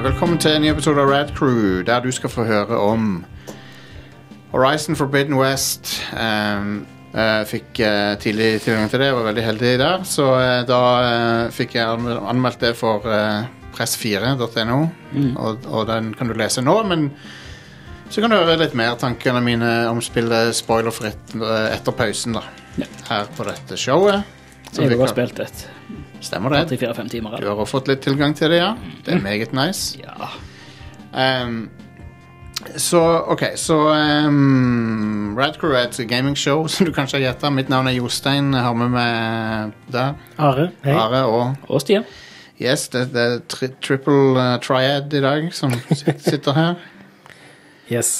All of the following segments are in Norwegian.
Velkommen til en ny episode av Rad Crew, der du skal få høre om Horizon Forbidden West. Fikk tidlig tilgang til det, var veldig heldig der. Så da fikk jeg anmeldt det for press4.no, og den kan du lese nå, men så kan du høre litt mer tankene mine om spillet spoilerfritt etter pausen da, her på dette showet. Jeg har spilt et. Stemmer det. 3-4-5 timer. Du har også fått litt tilgang til det, ja. Det er meget nice. Ja. Så Rad Crew er et gamingshow som du kanskje har gjettet. Mitt navn er Jostein, jeg har med meg der. Are, hei. Are og Stian. Yes, det er triple triad i dag som sitter her. Yes.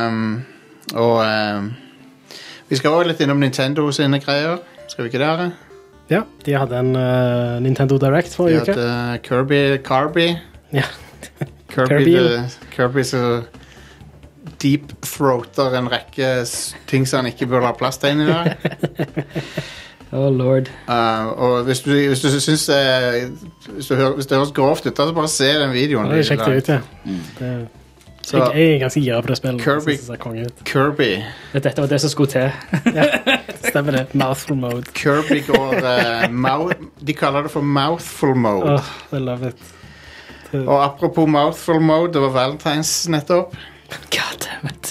Vi skal også litt innom Nintendo sine greier. Skal vi ikke det, Are? Ja, de hadde en Nintendo Direct forrige uke. De hadde Kirby. Ja. Kirby så deep-throater en rekke ting som han ikke burde ha plass til inn i dag. Oh lord. Og hvis du synes hvis det høres grovt ut, så bare se den videoen. Ja, det sjekket ut, ja. Så, jeg er ganske gira på det spillet. Kirby. Dette var det som skulle til. Ja, stemmer det. Mouthful mode. Kirby går de kaller det for mouthful mode. I love it. Og apropos mouthful mode, det var Valentine's nettopp. God damn it.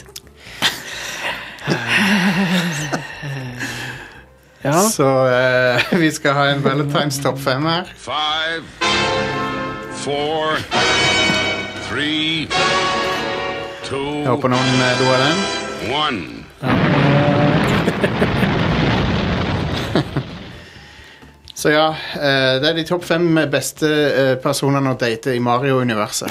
Ja. Så vi skal ha en Valentine's topp 5 her. 5, 4, 3, 2, Jeg håper noen lo av den. 1. Så ja, det er de topp 5 beste personene å date i Mario-universet.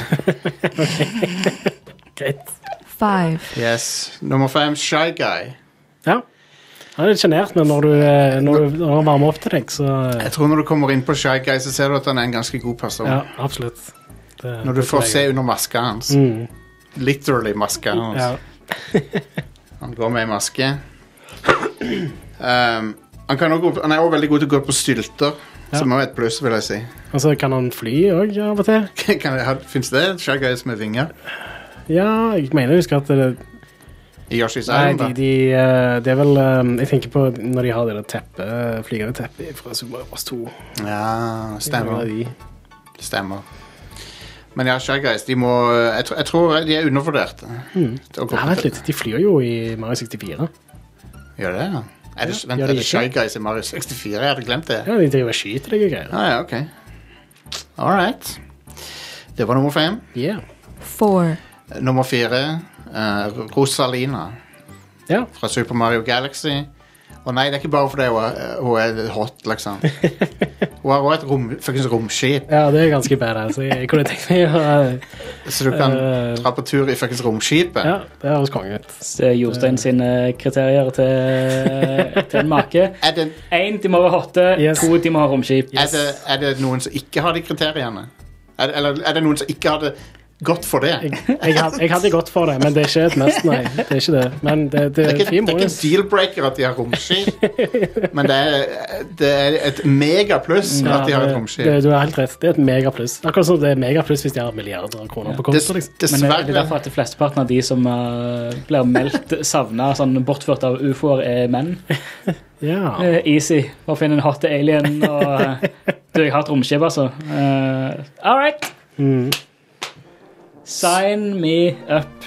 Greit. 5. Yes. Nummer 5, Shy Guy. Ja. Han er litt genert, men når du varmer opp til deg, så... Jeg tror når du kommer inn på Shy Guy, så ser du at han er en ganske god person. Ja, absolutt. Når du får se under maska hans. Literally maska hans. Ja. Han går med i maske. Han er også veldig god til å gå på stylter, som også er et pluss, vil jeg si. Altså, kan han fly også, av og til? Finnes det Shy Guys med vinger? Ja, jeg mener husk at det... I Yoshi's Island, da? Det er vel... jeg tenker på når de har det flygende teppet fra Super Mario Bros. 2. Ja, stemmer. Stemmer. Men ja, Shy Guys, de må... Jeg tror de er undervurderte. Vent litt, de flyr jo i Mario 64. Gjør det, ja? Er det Shy Guys i Mario 64? Jeg hadde glemt det. Ja, de driver og skyter deg og greier. Ja, ok. Alright. Det var nummer 5. Yeah. 4. Nummer 4, Rosalina. Ja. Fra Super Mario Galaxy. Og nei, det er ikke bare fordi hun er hot, liksom. Hun har også et romskip. Ja, det er ganske badass. Jeg kunne tenkt meg Så du kan dra på tur i faktisk romskipet. Ja, det er hos kongen. Så Jostein sine kriterier til en make. 1, de må være hotte. Yes. 2, de må ha romskip. Yes. Er det noen som ikke har de kriteriene? Eller er det noen som ikke hadde gått for det? Jeg hadde gått for det, men det er ikke et mest, nei. Det er ikke det. Men det er fin bonus. Det er ikke en dealbreaker at de har romskip, men det er et megapluss at de har et romskip. Du har helt rett. Det er et megapluss. Akkurat som det er megapluss hvis de har milliarder av kroner på konto. Men er det derfor at de flesteparten av de som blir meldt savnet, sånn bortført av UFOer, er menn? Ja. Easy. Å finne en hot alien, og jeg har et romskip, altså. All right. Sign me up.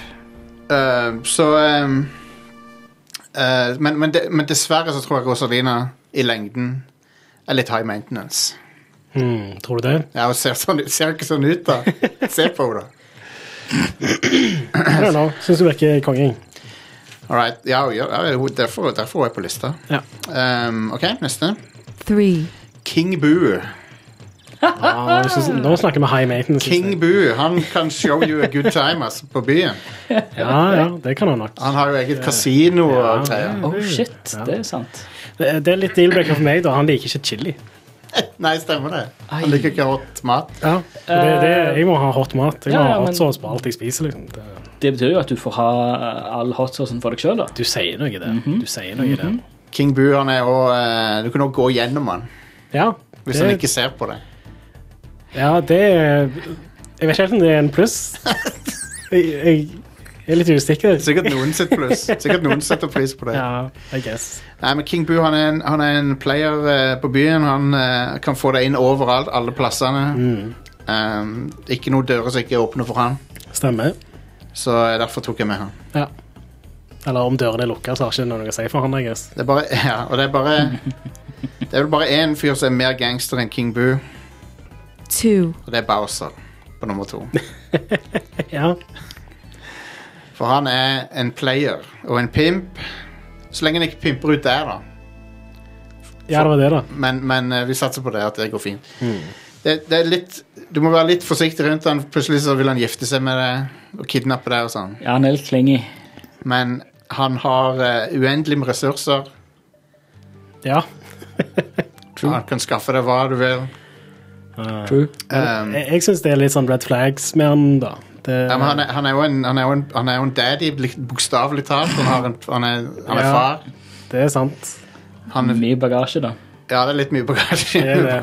Men dessverre så tror jeg Rosalina i lengden er litt high maintenance. Tror du det? Ja, hun ser ikke sånn ut da. Se på henne da. I don't know. Synes du virker konging? Alright, ja, derfor er jeg på lista. Ja. Ok, neste. 3. King Boo. Nå snakker vi high maintenance. King Boo, han kan show you a good time altså, på byen. Ja, det kan han nok. Han har jo eget kasino og greier. Oh shit, det er sant. Det er litt dealbreaker for meg da. Han liker ikke chili. Nei, stemmer det. Han liker ikke hot mat. Ja, jeg må ha hot mat. Jeg må ha hot sauce på alt jeg spiser liksom. Det betyr jo at du får ha all hot saucen for deg selv da. Du sier noe i det. Du sier noe i det. King Boo, han er også, du kan også gå gjennom han. Ja. Hvis han ikke ser på deg. Ja, det Jeg vet ikke helt om det en pluss. Jeg er litt usikker. Sikkert noen sitt pluss. Sikkert noen setter pris på det. Ja, I guess. Nei, men King Boo, han er en player på byen. Han kan få deg inn overalt, alle plassene. Ikke noen dører som ikke er åpne for han. Stemmer. Så derfor tok jeg med han. Ja. Eller om dørene er lukket, så har ikke noe å si for han, I guess. Det er bare, ja, og det er bare... Det er vel bare en fyr som er mer gangster enn King Boo. 2. Og det er Bowser på nummer 2. Ja. For han er en player og en pimp. Så lenge han ikke pimper ut der, da. Ja, det var det, da. Men vi satser på det, at det går fint. Det er litt... Du må være litt forsiktig rundt han. Plutselig så vil han gifte seg med deg og kidnappe deg og sånn. Ja, han er litt klingy. Men han har uendelig med ressurser. Ja. Han kan skaffe deg hva du vil. True. Jeg synes det er litt sånn red flags med han, da. Ja, men han er jo en daddy, bokstavelig talt. Han er far. Det er sant. Mye bagasje, da. Ja, det er litt mye bagasje.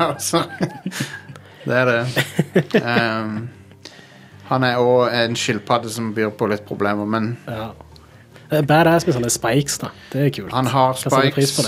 Det er det. Han er også en skilpadde som byr på litt problemer, men... Ja. Badass med sånne spikes, da. Det er kult. Han har spikes.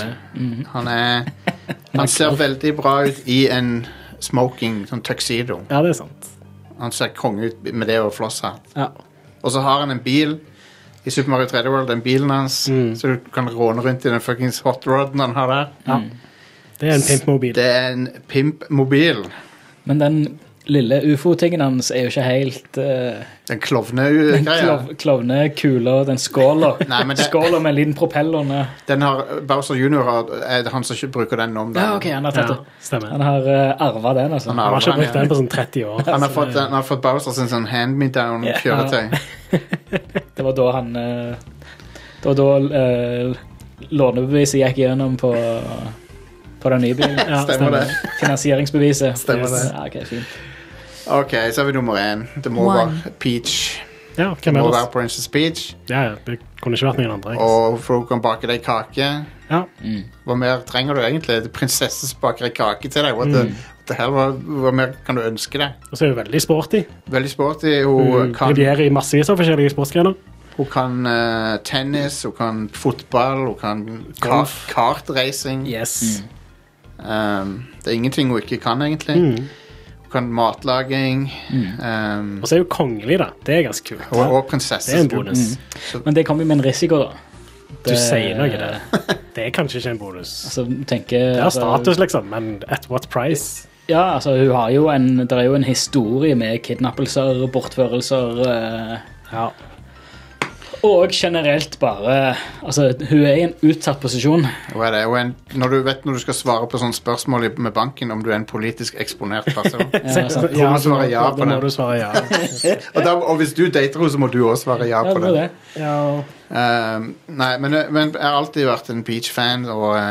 Han ser veldig bra ut i en smoking, sånn tuxedo. Ja, det er sant. Han ser konge ut med det og flosshatt. Ja. Og så har han en bil i Super Mario 3D World, den bilen hans, så du kan råne rundt i den fucking hot roden han har der. Ja. Det er en pimpmobil. Det er en pimpmobil. Men den lille UFO-tingen hans er jo ikke helt... den klovne-greia. Klovne-kula, den skåler. Skåler med en liten propeller. Den har, Bowser Jr. er han som ikke bruker den om. Ja, ok, han har tatt det. Stemmer. Han har arvet den, altså. Han har ikke brukt den på sånn 30 år. Han har fått Bowser sin sånn hand-me-down-kjøretøy. Det var da han... Det var da lånebeviset gikk gjennom på den nye bilen. Ja, stemmer det. Finansieringsbeviset. Stemmer det. Ja, ok, fint. Ok, så har vi nummer 1. Det må være Peach. Ja, det må være Princess Peach. Ja, det kunne ikke vært noen andre. Og for hun kan bake deg kake. Ja. Hva mer trenger du egentlig? Prinsesse baker deg kake til deg. What the hell? Hva mer kan du ønske deg? Og så er hun veldig sporty. Veldig sporty. Hun kan... briljerer i massevis av forskjellige sportsgrener. Hun kan tennis, hun kan fotball, hun kan kartracing. Yes. Det er ingenting hun ikke kan, egentlig. Hun kan matlaging. Og så er hun kongelig, da. Det er ganske kult. Og prinsesse. Det er en bonus. Men det kommer jo med en risiko, da. Du sier noe det. Det er kanskje ikke en bonus. Altså, det er status, liksom, men at what price? Ja, altså, hun har jo det er jo en historie med kidnappelser, bortførelser. Ja. Og generelt bare, altså, hun er i en utsatt posisjon. Hva er det? Når du skal svare på sånne spørsmål med banken, om du er en politisk eksponert person, så må du svare ja på det. Og hvis du dater henne, så må du også svare ja på det. Nei, men jeg har alltid vært en Peach-fan,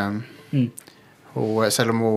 og selv om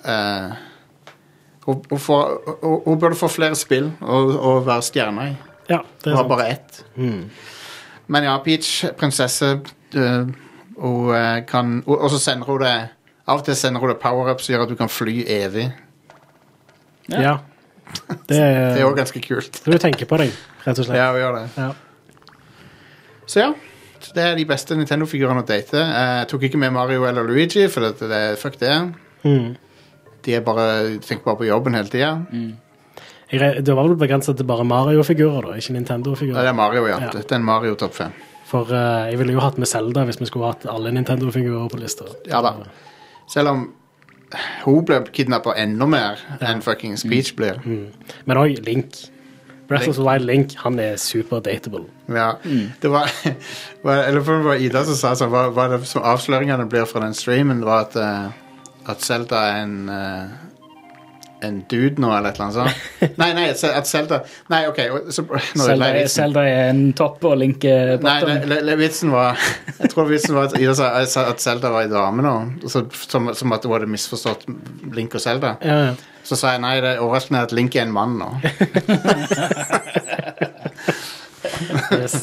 hun burde få flere spill og være stjerne i. Ja, det er sant. Hun har bare ett. Men ja, Peach, prinsesse, og så sender hun det, av og til sender hun det power-up som gjør at du kan fly evig. Ja. Det er også ganske kult. Du tenker på deg, rett og slett. Ja, vi gjør det. Ja. Så ja, det er de beste Nintendo-figurene å date. Jeg tok ikke med Mario eller Luigi, for fuck det. De tenker bare på jobben hele tiden. Det var vel begrenset til bare Mario-figurer da, ikke Nintendo-figurer. Det er Mario, ja. Det er en Mario topp 5. For jeg ville jo hatt med Zelda hvis vi skulle hatt alle Nintendo-figurer på lister. Ja da. Selv om hun ble kidnappet enda mer enn fucking Peach blir. Men også Link. Breath of the Wild Link, han er super dateable. Ja, det var eller for det var Ida som sa sånn, hva det som avsløringene blir fra den streamen, var at Zelda er en dude nå, eller et eller annet sånt. Nei, at Zelda... Nei, ok. Zelda er en topp og Link er bottom. Nei, vitsen var... Jeg tror vitsen var at Ida sa at Zelda var en dame nå, som at hun hadde misforstått Link og Zelda. Ja. Så sa jeg, nei, det er overraskende at Link er en mann nå. Yes.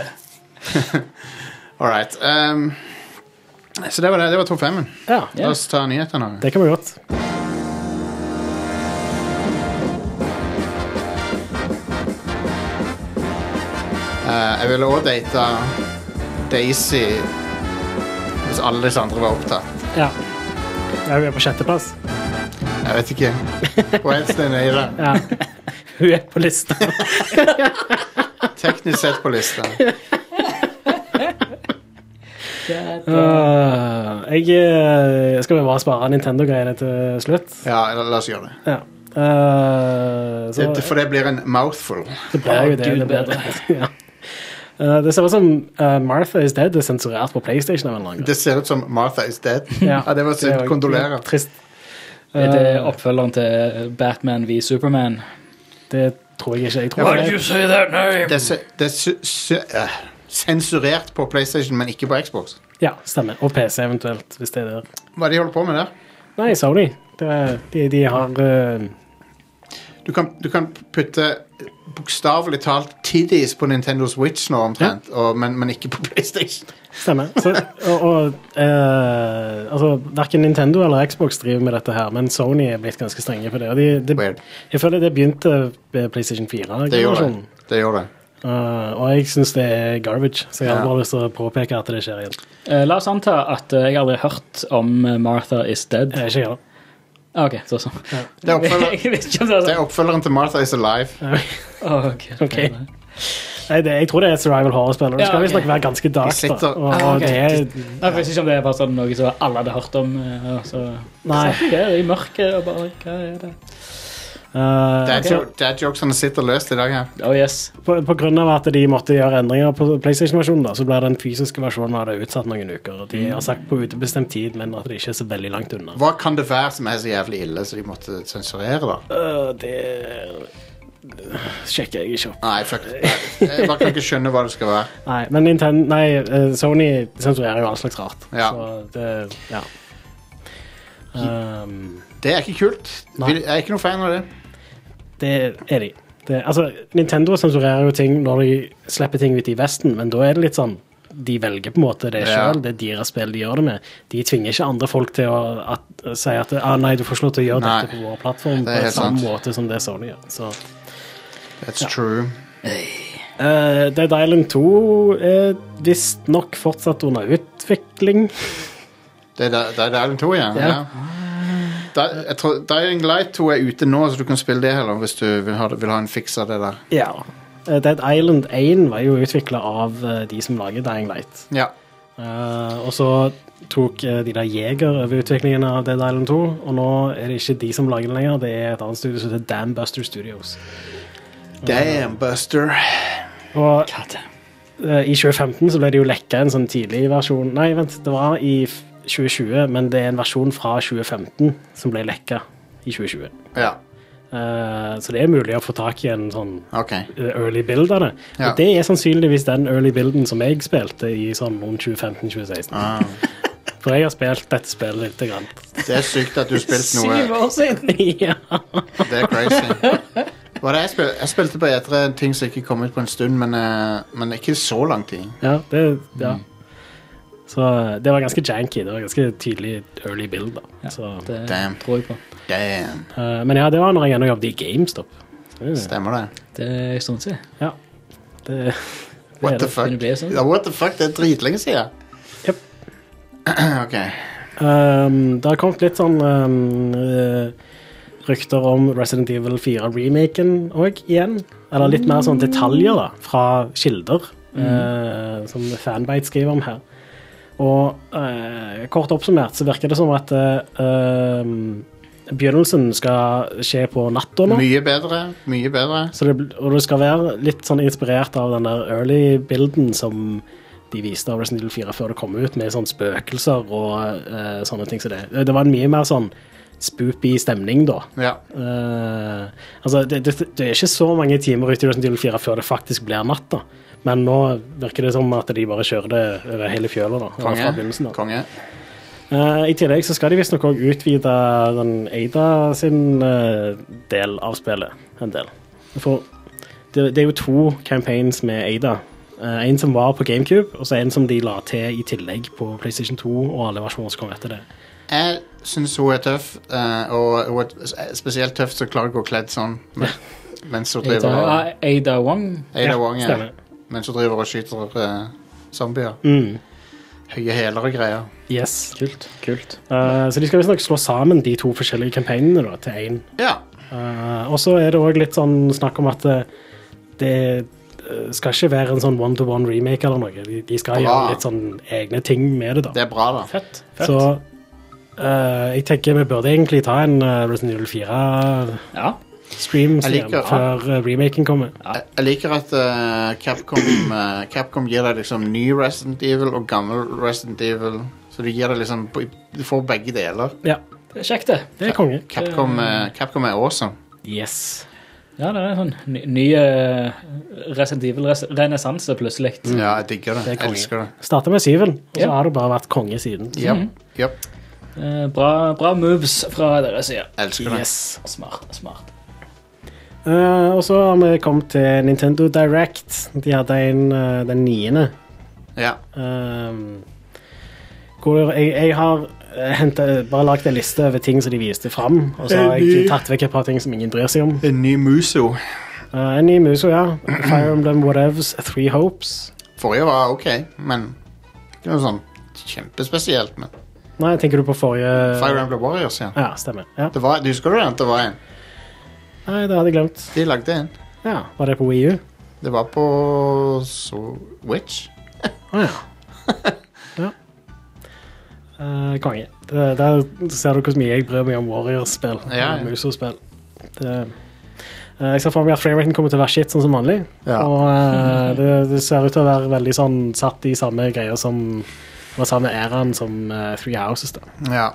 Alright. Så det var topp 5. Ja. La oss ta nyhetene. Det kan vi godt. Jeg ville også date Daisy hvis alle disse andre var opptatt. Ja. Hun på 6. plass. Jeg vet ikke. Hvor helst den det. Ja. Hun på lista. Teknisk sett på lista. Jeg skal bare spare Nintendo-greiene til slutt. Ja, la oss gjøre det. Ja. For det blir en mouthful. Det blir jo det. Det bedre. Ja. Det ser ut som Martha is Dead er sensurert på PlayStation av en eller annen. Det ser ut som Martha is Dead. Ja, det var synd. Kondolerer. Trist. Det oppfølgeren til Batman v Superman? Det tror jeg ikke. Why did you say that name? Det er sensurert på PlayStation, men ikke på Xbox. Ja, stemmer. Og PC eventuelt, hvis det er der. Hva de holder på med der? Nei, Sony. De har... Du kan putte bokstavelig talt tiddies på Nintendo Switch nå omtrent, men ikke på PlayStation. Stemmer. Altså, hverken Nintendo eller Xbox driver med dette her, men Sony er blitt ganske strenge for det. Og jeg føler det begynte med PlayStation 4. Det gjør det. Og jeg synes det er garbage, så jeg har bare lyst til å påpeke at det skjer igjen. La oss anta at jeg aldri har hørt om Martha is Dead. Jeg ikke gjør det. Ok, så. Ja. Det er oppfølgeren til Martha is Alive. Ok. Nei, jeg tror det er et survival horror-spill, og det skal visst nok være ganske dark. Jeg vet ikke om det er bare sånn noe som alle hadde hørt om. Nei. Det er i mørket, og bare, hva er det? Dad-jokesene sitter løst i dag her. Oh yes. På grunn av at de måtte gjøre endringer på PlayStation-versjonen da, så ble den fysiske versjonen av det utsatt noen uker. De har sagt på utebestemt tid, men at det ikke er så veldig langt unna. Hva kan det være som er så jævlig ille, så de måtte sensurere da? Det sjekker jeg ikke opp. Nei, fuck. Jeg bare kan ikke skjønne hva det skal være. Nei, men Sony sensurerer jo all slags rart. Ja. Så det, ja. Det er ikke kult. Jeg er ikke noe fan av det. Det er de. Altså, Nintendo sensurerer jo ting når de slipper ting ut i Vesten, men da er det litt sånn, de velger på en måte det selv, det er deres spill de gjør det med. De tvinger ikke andre folk til å si at nei, du får ikke lov til å gjøre dette på vår plattform på samme måte som det Sony gjør. Så, that's true. Dead Island 2 er vist nok fortsatt under utvikling. Det er Island 2, ja. Jeg tror Dying Light 2 er ute nå, så du kan spille det heller hvis du vil ha en fix av det der. Ja. Dead Island 1 var jo utviklet av de som lager Dying Light. Ja. Og så tok de der Jeger over utviklingen av Dead Island 2, og nå er det ikke de som lager det lenger, det er et annet studio som heter Dam Buster Studios. Damn Buster. Og i 2015 så ble det jo lekket en sånn tidlig versjon. Nei, vent, det var i 2020, men det er en versjon fra 2015 som ble lekket i 2020. Ja. Så det er mulig å få tak i en sånn early build av det. Ja. Og det er sannsynligvis den early builden som jeg spilte i sånn om 2015-2016. For jeg har spilt dette spillet litt grann. Det er sykt at du spilte noe 7 år siden. Ja. Det er crazy. Jeg spilte på etter en ting som ikke kom ut på en stund, men ikke så lang tid. Ja, så det var ganske janky. Det var ganske tydelig early build da. Så, det tror jeg på. Damn. Men ja, det var når jeg enda jobbet i GameStop. Stemmer det. Det er sånn å si. Ja. What the fuck? Ja, what the fuck? Det er dritlenge siden. Yep. Ok. Det har kommet litt sånn rykter om Resident Evil 4 remaken også igjen. Eller litt mer sånn detaljer da, fra kilder som Fanbyte skriver om her. Og kort oppsummert så virker det som at begynnelsen skal skje på natta nå. Mye bedre. Så og det skal være litt sånn inspirert av den der early bilden som de viste av Resident Evil 4 før det kom ut, med sånn spøkelser og sånne ting som det. Det var en mye mer sånn spoopy stemning da. Ja. Altså, det er ikke så mange timer ut i Resident Evil 4 før det faktisk blir natt da. Men nå virker det som at de bare kjører det over hele fjøla da. Konge. I tillegg så skal de visst nok også utvide den Ada sin del av spillet en del. For det er jo 2 campaigns med Ada. En som var på GameCube, og så en som de la til i tillegg på PlayStation 2 og alle versjoner som kom etter det. Jeg synes hun er tøff, og hun er spesielt tøff så klarer å gå kledd sånn mens hun driver Ada Wong. Ada Wong, ja. mens du driver og skyter zombier. Høye hæler og greier. Yes. Kult. Så de skal visst nok slå sammen de to forskjellige kampanjene da, til en. Ja. Og så er det også litt sånn snakk om at det skal ikke være en sånn one-to-one remake eller noe. De skal gjøre litt sånn egne ting med det da. Det er bra da. Fett. Så jeg tenker vi burde egentlig ta en Resident Evil 4 stream før remaken kommer. Jeg liker at Capcom gir deg liksom ny Resident Evil og gammel Resident Evil, så de gir deg liksom, du får begge deler. Ja. Det er kjekt det. Det er konge. Capcom er awesome. Yes. Ja, det er en sånn ny Resident Evil-renessanse plutselig. Ja, jeg digger det. Jeg elsker det. Startet med 7, og så har det bare vært konge siden. Yep. Bra moves fra deres side. Elsker det. Yes. Smart. Og så har vi kommet til Nintendo Direct. De hadde den 9. Ja. Hvor jeg har bare lagt en liste over ting som de viste frem, og så har jeg tatt vekk et par ting som ingen bryr seg om. En ny Muso. Ja. Fire Emblem Whatevs 3 Hopes. Forrige var ok, men ikke noe sånn kjempespesielt. Men. Nei, tenker du på forrige... Fire Emblem Warriors, ja. Ja, stemmer. Ja. Du husker du det? Det var en. Nei, det hadde jeg glemt. De lagde en. Ja, var det på Wii U? Det var på Switch. Ja. Konge. Der ser du hvor mye jeg bryr meg om Warriors-spill. Muso-spill. Jeg ser for meg at frameraten kommer til å være shit sånn som vanlig. Ja. Og det ser ut til å være veldig sånn satt i samme greier som var samme æren som Three Houses da. Ja.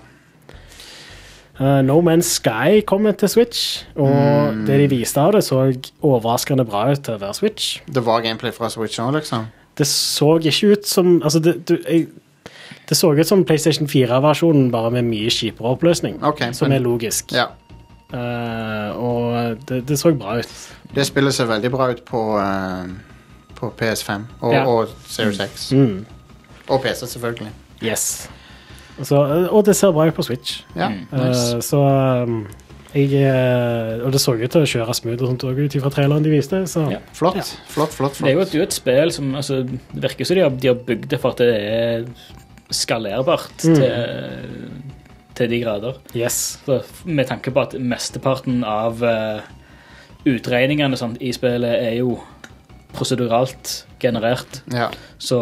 No Man's Sky kommer til Switch, og det de viste av det så overraskende bra ut til å være Switch. Det var gameplay fra Switch nå, liksom? Det så ikke ut som... Altså, det så ut som PlayStation 4-versjonen, bare med mye kjipere oppløsning, som er logisk. Ja. Og det så bra ut. Det spiller seg veldig bra ut på PS5 og Series X. Og PC, selvfølgelig. Yes. Og det ser bra ut på Switch. Ja, nice. Og det så ut til å kjøre smooth og sånt ut fra traileren de viste. Så. Ja. Flott. Det er jo et spill som altså, det virker som de har bygd det for at det er skalerbart til de grader. Yes. Så, med tanke på at mesteparten av utregningene sånt, i spillet er jo proseduralt generert. Ja.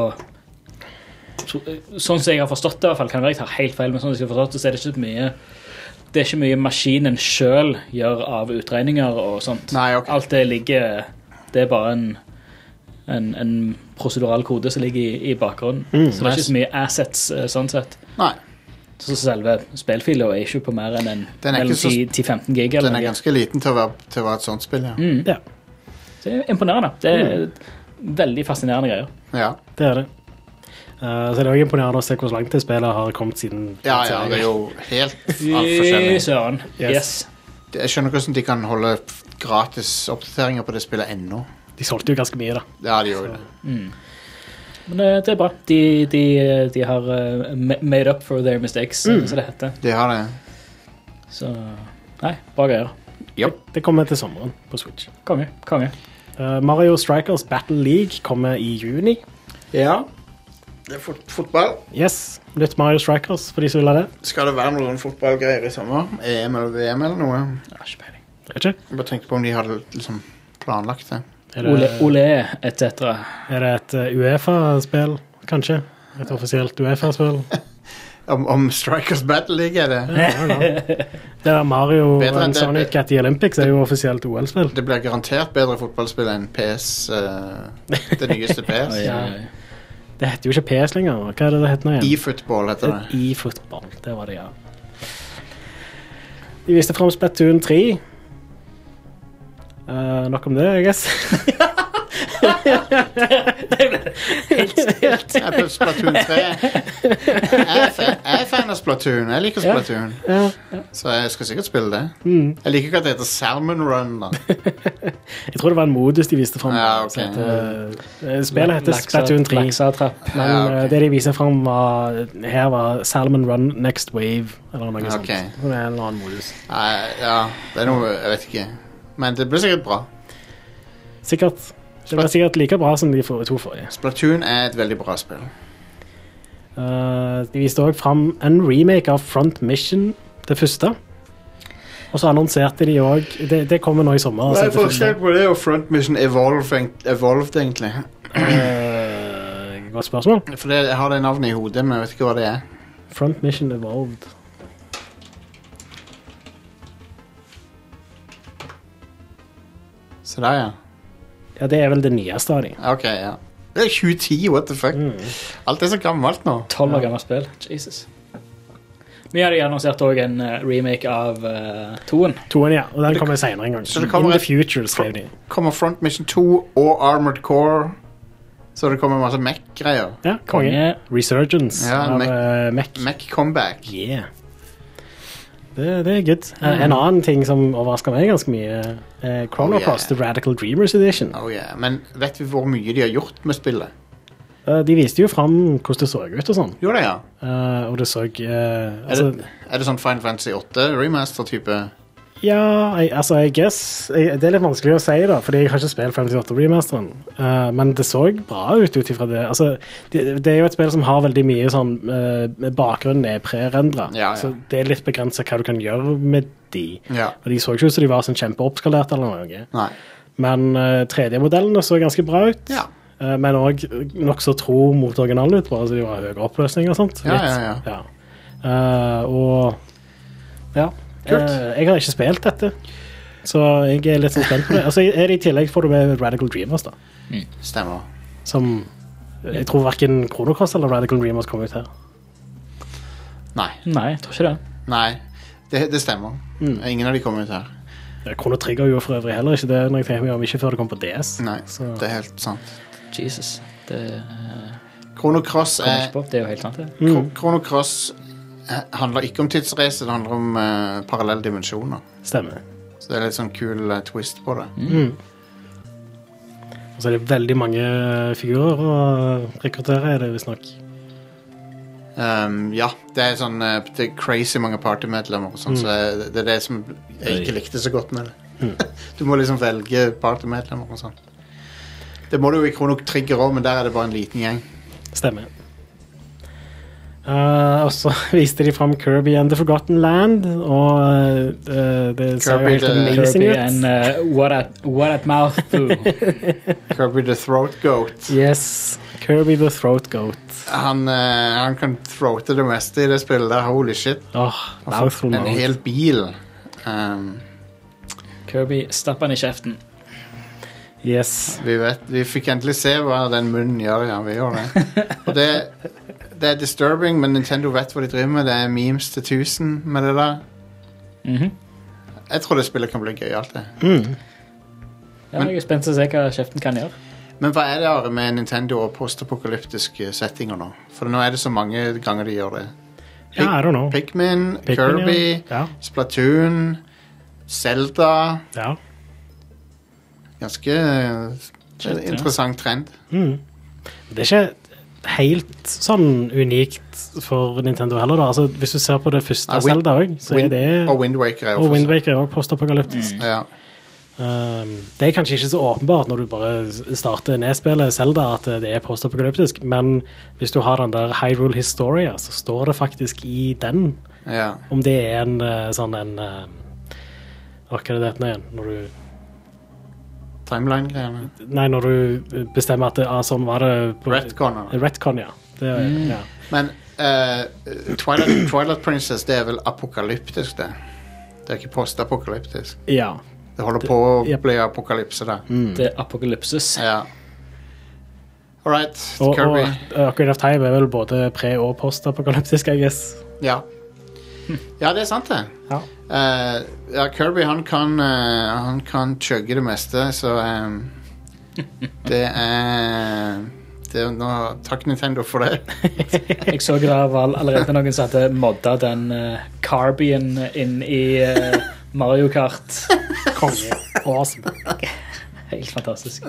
Sånn som jeg har forstått det, i hvert fall kan det være jeg tar helt feil, men sånn som jeg har forstått det, så er det er ikke mye maskinen selv gjør av utregninger og sånt. Nei, okay. Alt det ligger, det er bare en prosedural kode som ligger i bakgrunnen. Så det er ikke så mye assets sånn sett. Nei. Så selve spillfilet er ikke på mer enn mellom 10-15 gig. Den er ganske liten til å være et sånt spill, ja. Ja. Så det er imponerende. Det er veldig fascinerende greier. Ja. Det er det. Så det er også imponerende å se hvor langt det spillet har kommet siden. Ja, det er jo helt alt forskjellig. Søren. Yes. Jeg skjønner hvordan de kan holde gratis oppdateringer på det spillet ennå. De solgte jo ganske mye da. Ja, de gjorde det. Men det er bra. De har made up for their mistakes, så det heter. De har det. Så, nei, bra greier. Yep. Det kommer til sommeren på Switch. Konge. Mario Strikers Battle League kommer i juni. Ja. Det er fotball. Yes, litt Mario Strikers, for de som vil ha det. Skal det være noen fotballgreier i sommer? EM eller VM eller noe? Ja, ikke peiling. Ikke? Jeg bare tenkte på om de hadde liksom planlagt det. Ole, etc. Er det et UEFA-spill, kanskje? Et offisielt UEFA-spill? om Strikers Battle League er det? Ja. Det er Mario og Sonic at the Olympics er jo offisielt OL-spill. Det blir garantert bedre fotballspill enn PS, det nyeste PS. Ja. Det heter jo ikke PS lenger. Hva er det heter nå igjen? eFootball heter det. eFootball, det var det, ja. De viste frem Splatoon 3. Nok om det, I guess. Det ble helt stilt. Jeg ble Splatoon 3. Jeg er fan av Splatoon. Jeg liker Splatoon. Ja. Så jeg skal sikkert spille det. Jeg liker ikke at det heter Salmon Run da. Jeg tror det var en modus de viste frem. Ja, ok. Spillet heter Splatoon 3. Men det de viste frem her var Salmon Run Next Wave, eller noe sånt. Det er en eller annen modus. Ja, det er noe, jeg vet ikke. Men det blir sikkert bra. Sikkert. Det var sikkert like bra som de to forrige. Splatoon et veldig bra spill. De viste også frem en remake av Front Mission, det første. Og så annonserte de også, det kommer nå i sommer. Hva forskjell på det og Front Mission Evolved egentlig? Godt spørsmål. For jeg har det navnet i hodet, men jeg vet ikke hva det er. Front Mission Evolved. Så der, ja. Ja, det er vel det nyeste av de. Ok, ja. Det er 2010, what the fuck? Alt er så gammelt nå. 12 år gammelt spill, Jesus. Vi hadde annonsert også en remake av Toen. Toen, ja, og den kommer senere en gang. Så det kommer In the future, skrev de. Kommer Front Mission 2 og Armored Core. Så det kommer masse mech-greier. Ja, konge. Resurgence av mech. Mech comeback. Yeah. Det er good. En annen ting som overrasker meg ganske mye, Chrono Cross, The Radical Dreamers Edition. Oh yeah, men vet vi hvor mye de har gjort med spillet? De viste jo frem hvordan det så ut og sånn. Jo det, ja. Og det så... er det sånn Final Fantasy 8 remaster-type? Ja, I guess. Det er litt vanskelig å si da, fordi jeg har ikke spilt Final Fantasy 8 remasteren. Men det så bra ut ifra det. Altså, det er jo et spill som har veldig mye sånn... bakgrunnen er pre-rendret. Ja. Så det er litt begrenset hva du kan gjøre med de. Ja. Og de så ikke ut som de var sånn kjempeoppskalert eller noe. Nei. Men 3D-modellene så ganske bra ut. Ja. Men også nok så tro mot originalen ut, bare så de var høyere oppløsning og sånt. Ja. Og ja, jeg har ikke spilt dette, så jeg er litt sånn spent på det. Altså, I tillegg får du med Radical Dreamers da. Stemmer. Som, jeg tror hverken Chrono Cross eller Radical Dreamers kom ut her. Nei, jeg tror ikke det. Nei, det stemmer. Ingen av de kom ut her. Chrono Trigger jo for øvrig heller ikke det når jeg tenker meg om, ikke før det kom på DS. Nei, så. Det er helt sant. Jesus, Chrono Cross er jo helt sant det. Chrono Cross handler ikke om tidsreise, det handler om parallelle dimensjoner. Stemmer. Så det er litt sånn kul twist på det. Og så er det veldig mange figurer å rekruttere, er det visst nok. Ja, det er sånn det er crazy mange partymedlemmer og sånn, så det er det som jeg ikke likte så godt med det. Du må liksom velge partymedlemmer og sånn. Det må du jo i Chrono Trigger også, men der er det bare en liten gjeng. Stemmer. Og så viste de frem Kirby and the Forgotten Land, og det ser jo helt amazing ut. And what at mouth do. Kirby the Throat Goat. Yes, Kirby the Throat Goat. Han kan throate det meste i det spillet der, holy shit. En hel bil. Kirby stapper han i kjeften. Yes. Vi fikk endelig se hva den munnen gjør, ja, vi gjør det. Og det er disturbing, men Nintendo vet hva de driver med. Det er memes til 1000 med det der. Jeg tror det spillet kan bli gøy, alt det. Ja, jeg er spent til å se hva kjeften kan gjøre. Men hva er det med Nintendo og postapokalyptiske settinger nå? For nå er det så mange ganger de gjør det. I don't know. Pikmin, Kirby, Splatoon, Zelda. Ja. Ganske interessant trend. Det er ikke helt sånn unikt for Nintendo heller da. Altså, hvis du ser på det første Zelda også, så er det... Og Wind Waker er også postapokalyptisk. Ja. Det er kanskje ikke så åpenbart når du bare starter nedspillet Zelda at det er postapokalyptisk, men hvis du har den der Hyrule Historia, så står det faktisk i den. Ja. Om det er en sånn en... hva er det dette igjen? Når du... Timeline-greiene? Nei, når du bestemmer at sånn var det... Retcon, ja. Ja. Men Twilight Princess, det er vel apokalyptisk, det? Det er ikke postapokalyptisk? Ja. Det holder på å bli apokalypse der. Det er apokalypses. Ja. Alright, Kirby. Og Ocarina of Time er vel både pre- og postapokalyptisk, I guess. Ja. Ja, det er sant det. Ja. Kirby, han kan chugge det meste, så det er takk Nintendo for det. Jeg så det var allerede noen som hadde modda den Carbien inn i Mario Kart. Konge. Awesome. Helt fantastisk.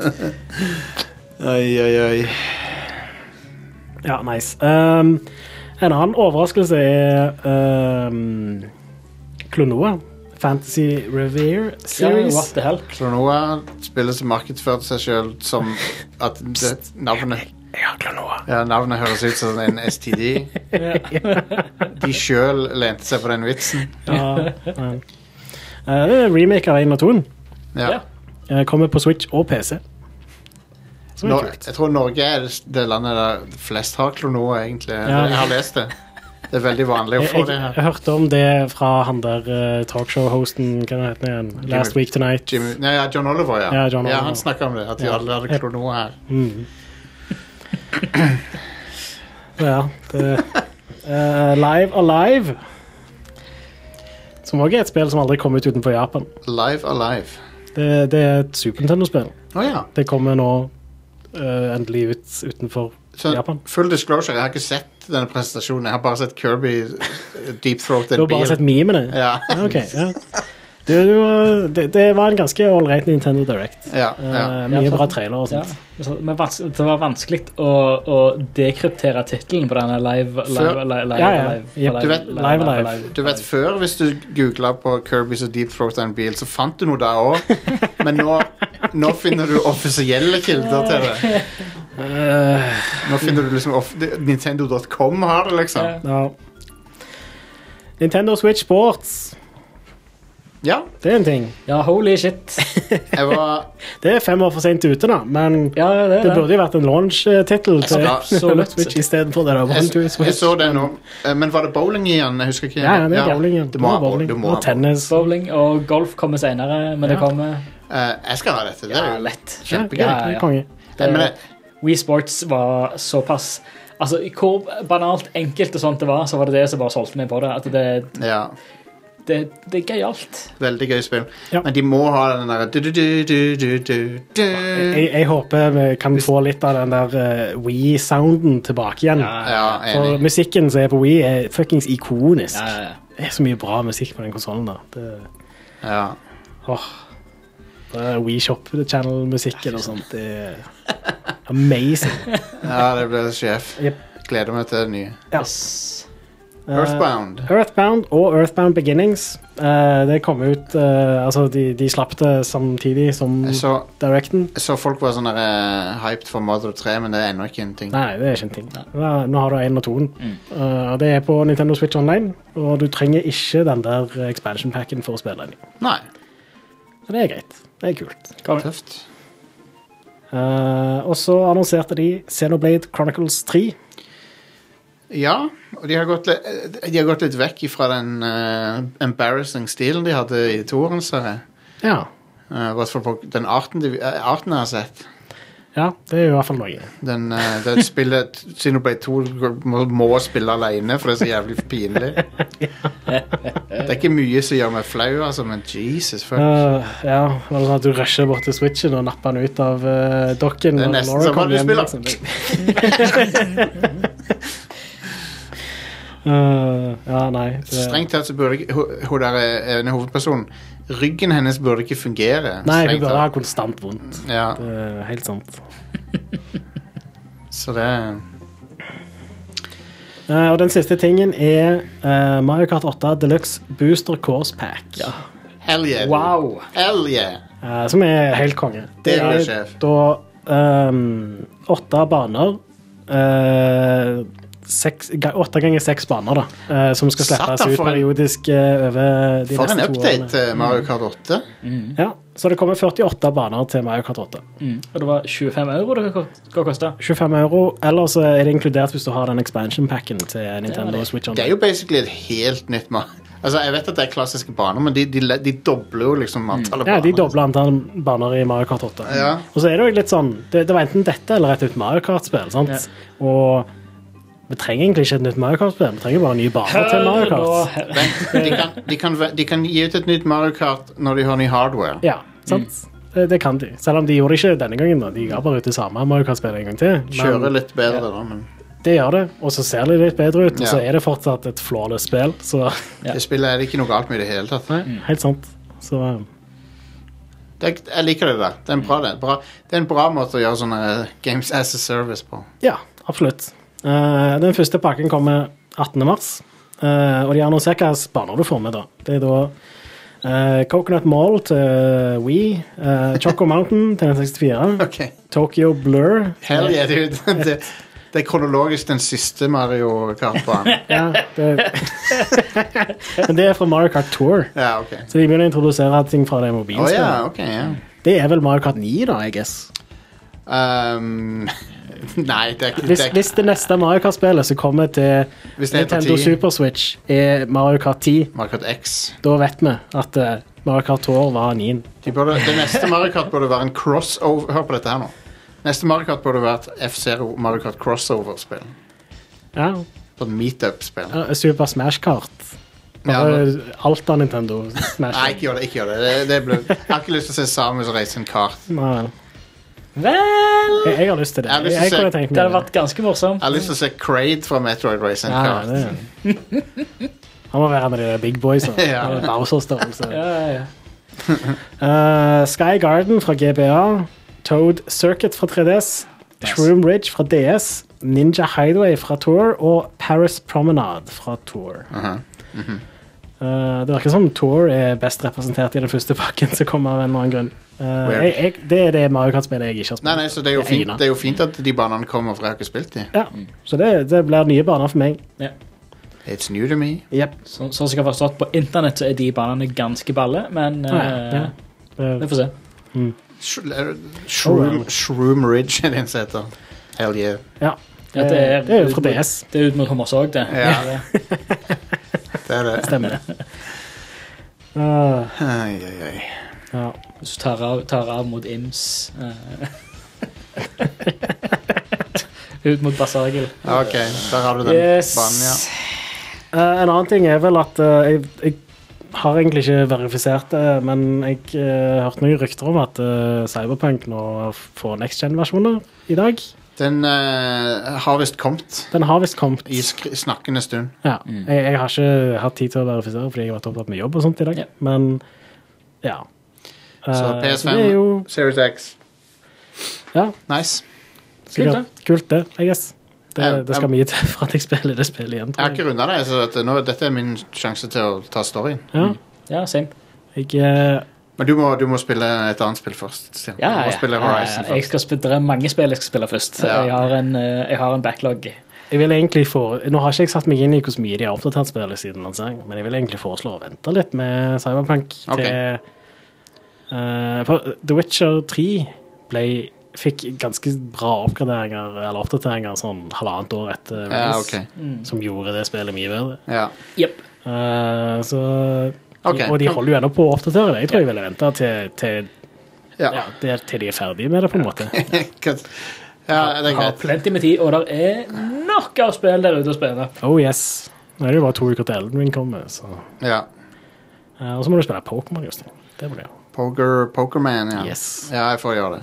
Oi. Ja, nice. En annen overraskelse er Klonoa Fantasy Revere Series. What the hell? Klonoa spiller som markedsførte seg selv som at det navnet Jeg har Klonoa. Ja, navnet høres ut som en STD. De selv lente seg på den vitsen. Ja, det er remake av 1 og 2. Ja. Kommer på Switch og PC. Jeg tror Norge er det landet der flest har Klonoa, egentlig. Jeg har lest det. Det er veldig vanlig å få det her. Jeg hørte om det fra han der talkshow-hosten, hva heter det igjen? Last Week Tonight. John Oliver, ja. John Oliver. Ja, han snakket om det, at de alle hadde Klonoa her. Ja, det Live Alive. Som også er et spill som aldri kom ut utenfor Japan. Live Alive. Det er et Super Nintendo-spill. Ja. Det kommer nå endelig ut utenfor Japan. Full disclosure, jeg har ikke sett denne presentasjonen. Jeg har bare sett Kirby Deep Throat en bil. Du har bare sett memene? Ja. Ok, ja. Det var en ganske all-right Nintendo Direct. Mye bra trailer og sånt. Ja, men det var vanskelig å dekryptere titelen på denne live. Du vet før, hvis du googlet på Kirby's og Deep Throat en bil, så fant du noe der også. Men nå finner du offisielle kilder til det. Nå finner du liksom Nintendo.com har det liksom. Ja. Nintendo Switch Sports. Ja. Det er en ting. Ja, holy shit. Det er 5 år for sent ute da, men det burde jo vært en launch-titel til Switch i stedet for det da. Jeg så det nå. Men var det bowling igjen? Jeg husker ikke. Ja, det er bowling igjen. Det må bowling. Og tennis. Bowling og golf kommer senere, men det kommer... Jeg skal ha dette. Det er jo lett. Kjempegøy. Det er konge. Wii Sports var såpass... Altså, hvor banalt enkelt og sånt det var, så var det som bare solgte meg på det. At det er gøyalt. Veldig gøy spill. Ja. Men de må ha den der Jeg håper vi kan få litt av den der Wii-sounden tilbake igjen. For musikken som er på Wii er fuckings ikonisk. Det er så mye bra musikk på den konsolen da. Wii Shop Channel-musikken og sånt. Det er amazing. Ja, det ble sjef. Gleder meg til det nye. Yes. Earthbound og Earthbound Beginnings. Det kom ut altså de slapp det samtidig som Directen. Jeg så folk var sånn hyped for Mother 3, men det er ennå ikke en ting. Nei, det er ikke en ting. Nå har du 1 og 2. Det er på Nintendo Switch Online, og du trenger ikke den der expansion packen for å spille den. Nei. Så det er greit. Det er kult. Tøft. Og så annonserte de Xenoblade Chronicles 3. Ja, og de har gått litt vekk fra den embarrassing stilen de hadde i toeren, så jeg. Ja. I hvert fall på den arten jeg har sett. Ja, det er jo i hvert fall noe. Det spillet Xenoblade 2 må spille alene, for det er så jævlig pinlig. Det er ikke mye som gjør meg flau, altså, men Jesus fuck. Ja, var det sånn at du rusher bort til Switchen og napper den ut av dokken? Det er nesten som hva du spiller. Nei strengt tatt så burde hun der ene hovedpersonen ryggen hennes burde ikke fungere. Nei, hun burde ha konstant vondt. Det er helt sant. Så det og den siste tingen er Mario Kart 8 Deluxe Booster Course Pack. Hell yeah. Wow. Hell yeah. Som er helt konge. Det er sjef. Da 8 baner 8 ganger 6 baner da, som skal slippes ut periodisk over de neste 2 årene. For en update til Mario Kart 8. Ja, så det kommer 48 baner til Mario Kart 8. Og det var 25 euro det skal koste? 25 euro, eller så er det inkludert hvis du har den expansion packen til Nintendo Switch Online. Det er jo basically et helt nytt altså jeg vet at det er klassiske baner, men de dobler jo liksom antallet baner. Ja, de dobler antallet baner i Mario Kart 8. Ja. Og så er det jo litt sånn, det var enten dette eller et nytt Mario Kart-spill, sant? Ja. Og vi trenger egentlig ikke et nytt Mario Kart-spill, vi trenger bare nye baner til Mario Kart. De kan gi ut et nytt Mario Kart når de har ny hardware. Ja, sant? Det kan de. Selv om de gjorde det ikke denne gangen da. De ga bare ut det samme Mario Kart-spillet en gang til. Kjører litt bedre da, men... Det gjør det, og så ser det litt bedre ut, og så er det fortsatt et flawless spill, så... Det spillet er det ikke noe galt med i det hele tatt. Nei, helt sant. Så... Jeg liker det der. Det er en bra måte å gjøre sånne games as a service på. Ja, absolutt. Den første pakken kommer 18. mars, og de annonserer hva baner du får med da. Det er da Coconut Mall til Wii. Choco Mountain til 64. Okay. Tokyo Blur. Hell yeah, dude. Det kronologisk den siste Mario Kart-banen. Ja, men det fra Mario Kart Tour. Ja, ok. Så de begynner å introdusere ting fra det mobilspillet. Ja, ok, ja. Det vel Mario Kart 9 da, I guess. Nei, det Hvis det neste Mario Kart-spillet som kommer til Nintendo Super Switch Mario Kart 10, Mario Kart X, da vet vi at Mario Kart Tour var 9. Det neste Mario Kart burde være en crossover. Hør på dette her nå. Neste Mario Kart burde vært F-Zero Mario Kart crossover-spill. Ja. Sånn meet-up-spill. Super Smash Kart. Alt av Nintendo Smash. Nei, ikke gjør det. Jeg har ikke lyst til å se Samus reise en kart. Nei. Vel! Jeg har lyst til det. Det hadde vært ganske morsomt. Jeg har lyst til å se Kraid fra Metroid reise en kart. Han må være med de big boys. Bowser-størrelse. Sky Garden fra GBA. Toad Circuit fra 3DS, Shroom Ridge fra DS, Ninja Hideaway fra Tour og Paris Promenade fra Tour. Det virker som Tour best representert I den første pakken som kommer av en eller annen grunn. Det det Mario Kart-spillet jeg ikke har spilt. Nei, så det jo fint at de banene kommer, for jeg har ikke spilt de. Ja, så det blir nye baner for meg. Ja. It's new to me. Yep. Sånn som jeg har forstått på internett så de banene ganske balle, men vi får se. Shroom Ridge er det en setter. Hell yeah. Ja, det jo fra DS. Det ut mot Hommersåg, det. Ja. Det. Stemmer det. Ja. Hvis du tar av mot Ims. Ut mot Basargil. Ok, der har du den banen, ja. En annen ting vel at jeg har egentlig ikke verifisert det, men jeg hørte noen rykter om at Cyberpunk nå får next-gen-versjoner I dag. Den har vist kommet. I snakkende stund. Ja, jeg har ikke hatt tid til å verifisere, fordi jeg har vært opptatt med jobb og sånt I dag. Men, ja. Så PS5, Series X. Ja. Nice. Kult det, I guess. Det skal mye til for at jeg spiller det spillet igjen, tror jeg. Jeg har ikke rundet det, så dette min sjanse til å ta storyen. Ja, same. Men du må spille et annet spill først. Du må spille Horizon først. Det mange spill jeg skal spille først. Jeg har en backlog. Jeg vil egentlig nå har ikke jeg satt meg inn I hvor mye de har oppdatert spillet siden lansering, men jeg vil egentlig foreslå å vente litt med Cyberpunk til The Witcher 3 fikk ganske bra oppgraderinger eller oppdateringer sånn halvannet år etter release, som gjorde det spillet mye bedre. Yep. Og de holder jo ennå på å oppdatere det. Jeg tror jeg ville vente til de ferdige med det på en måte. Ja, det har plenty med tid, og det nok av spill der ute å spille. Oh yes. Nå det jo bare 2 uker til Elden Ring kommer, så. Ja. Og så må du spille Pokémon, Justin. Det blir det. Pokerman, ja. Yes. Ja, jeg får gjøre det.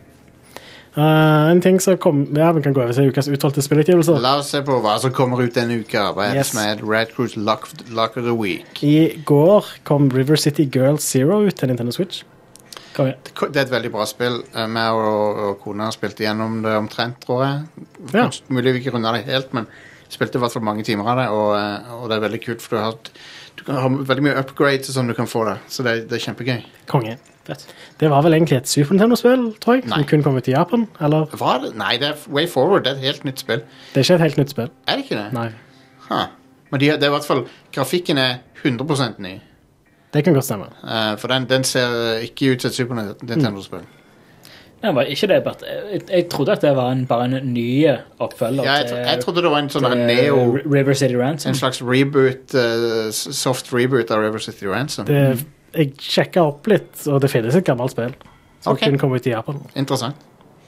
En ting som vi kan gå over til ukas utvalgte spillutgivelser. La oss se på hva som kommer ut denne uka. Hva det som Red Cruise Lock of the Week? I går kom River City Girls Zero ut til Nintendo Switch. Det et veldig bra spill. Meg og kona har spilt igjennom det omtrent, tror jeg. Mulig vi ikke runder det helt, men spilte I hvert fall mange timer av det, og det veldig kult, for du kan ha veldig mye upgrades som du kan få der, så det kjempegøy. Konge. Det var vel egentlig et Super Nintendo-spill, tror jeg, som kun kom ut I Japan, eller? Var det? Nei, det Way Forward, det et helt nytt spill. Det ikke et helt nytt spill. Det ikke det? Nei. Men det I hvert fall, grafikken 100% ny. Det kan godt stemme. For den ser ikke ut som et Super Nintendo-spill. Ja, var ikke det, jeg trodde at det var bare en ny oppfølger jeg trodde det var en sånn Neo River City Ransom. En slags reboot, soft reboot av River City Ransom. Jeg sjekket opp litt, og det finnes et gammelt spill som kunne komme ut I Japan. Interessant.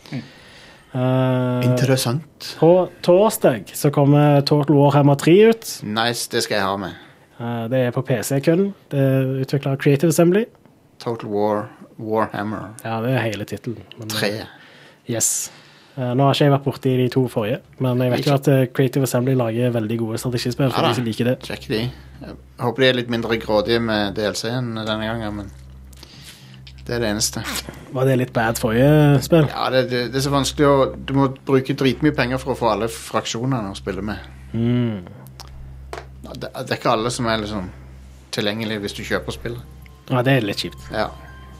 Interessant. På torsdag så kommer Total Warhammer 3 ut. Nice, det skal jeg ha med. Det på PC kun. Det utviklet Creative Assembly. Total Warhammer. Ja, det hele titelen. 3. Yes. Nå har ikke jeg vært borte I de 2 forrige, men jeg vet jo at Creative Assembly lager veldig gode strategispill for de som liker det. Check de. Jeg håper de litt mindre grådige med DLC-en denne gangen, men det det eneste. Var det litt bad forrige spill? Ja, det så vanskelig å... Du må bruke dritmye penger for å få alle fraksjonene å spille med. Det ikke alle som liksom tilgjengelig hvis du kjøper spillet. Ja, det litt kjipt. Ja.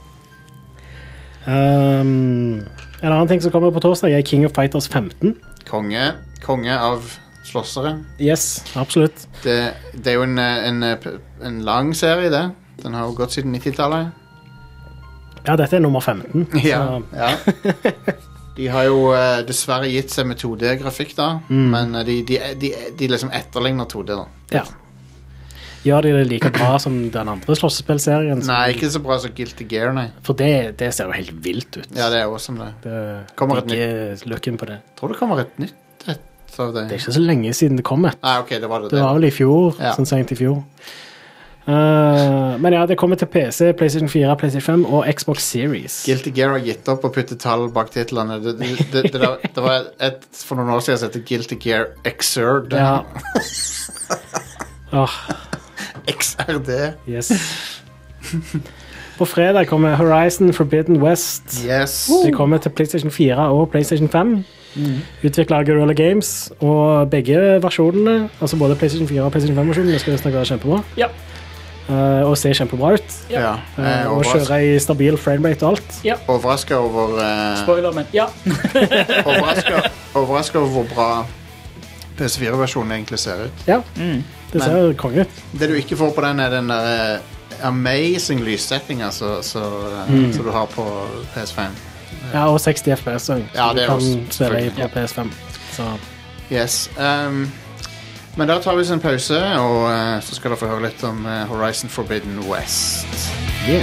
En annen ting som kommer på torsdag King of Fighters 15. Konge av slåssere. Yes, absolutt. Det jo en lang serie, det. Den har jo gått siden 90-tallet. Ja, dette nummer 15. Ja. De har jo dessverre gitt seg med 2D-grafikk da, men de liksom etterligner 2D da. Ja. Gjør de det like bra som den andre slåssespillserien? Nei, ikke så bra som Guilty Gear, nei. For det ser jo helt vilt ut. Ja, det awesome det. Kommer et nytt. Looken på det. Tror det kommer et nytt av det. Det ikke så lenge siden det kom et. Nei, ok, det var det. Det var vel i fjor, sånn sent i fjor. Men ja, det kommer til PC, PlayStation 4, PlayStation 5 og Xbox Series. Guilty Gear har gitt opp å putte tall bak titlene. Det var for noen år siden som heter Guilty Gear Xrd. Ja. XRD. Yes. På fredag kommer Horizon Forbidden West. Yes. Det kommer til PlayStation 4 og PlayStation 5. Utviklet av Guerrilla Games. Og begge versjonene, altså både PlayStation 4 og PlayStation 5-versjonen, skal snakke være kjempebra. Ja. Og se kjempebra ut. Ja. Og kjøre i stabil framerate og alt. Ja. Overrasket over... Spoiler, men ja. Overrasket over hvor bra PS4-versjonen egentlig ser ut. Ja, det ser konge ut. Det du ikke får på den den der amazing lyssettingen så du har på PS5. Ja, og 60 FPS også, ja, det du kan spille i på PS5. Så. Yes. Men da tar vi oss en pause, og så skal dere få høre litt om Horizon Forbidden West. Yeah.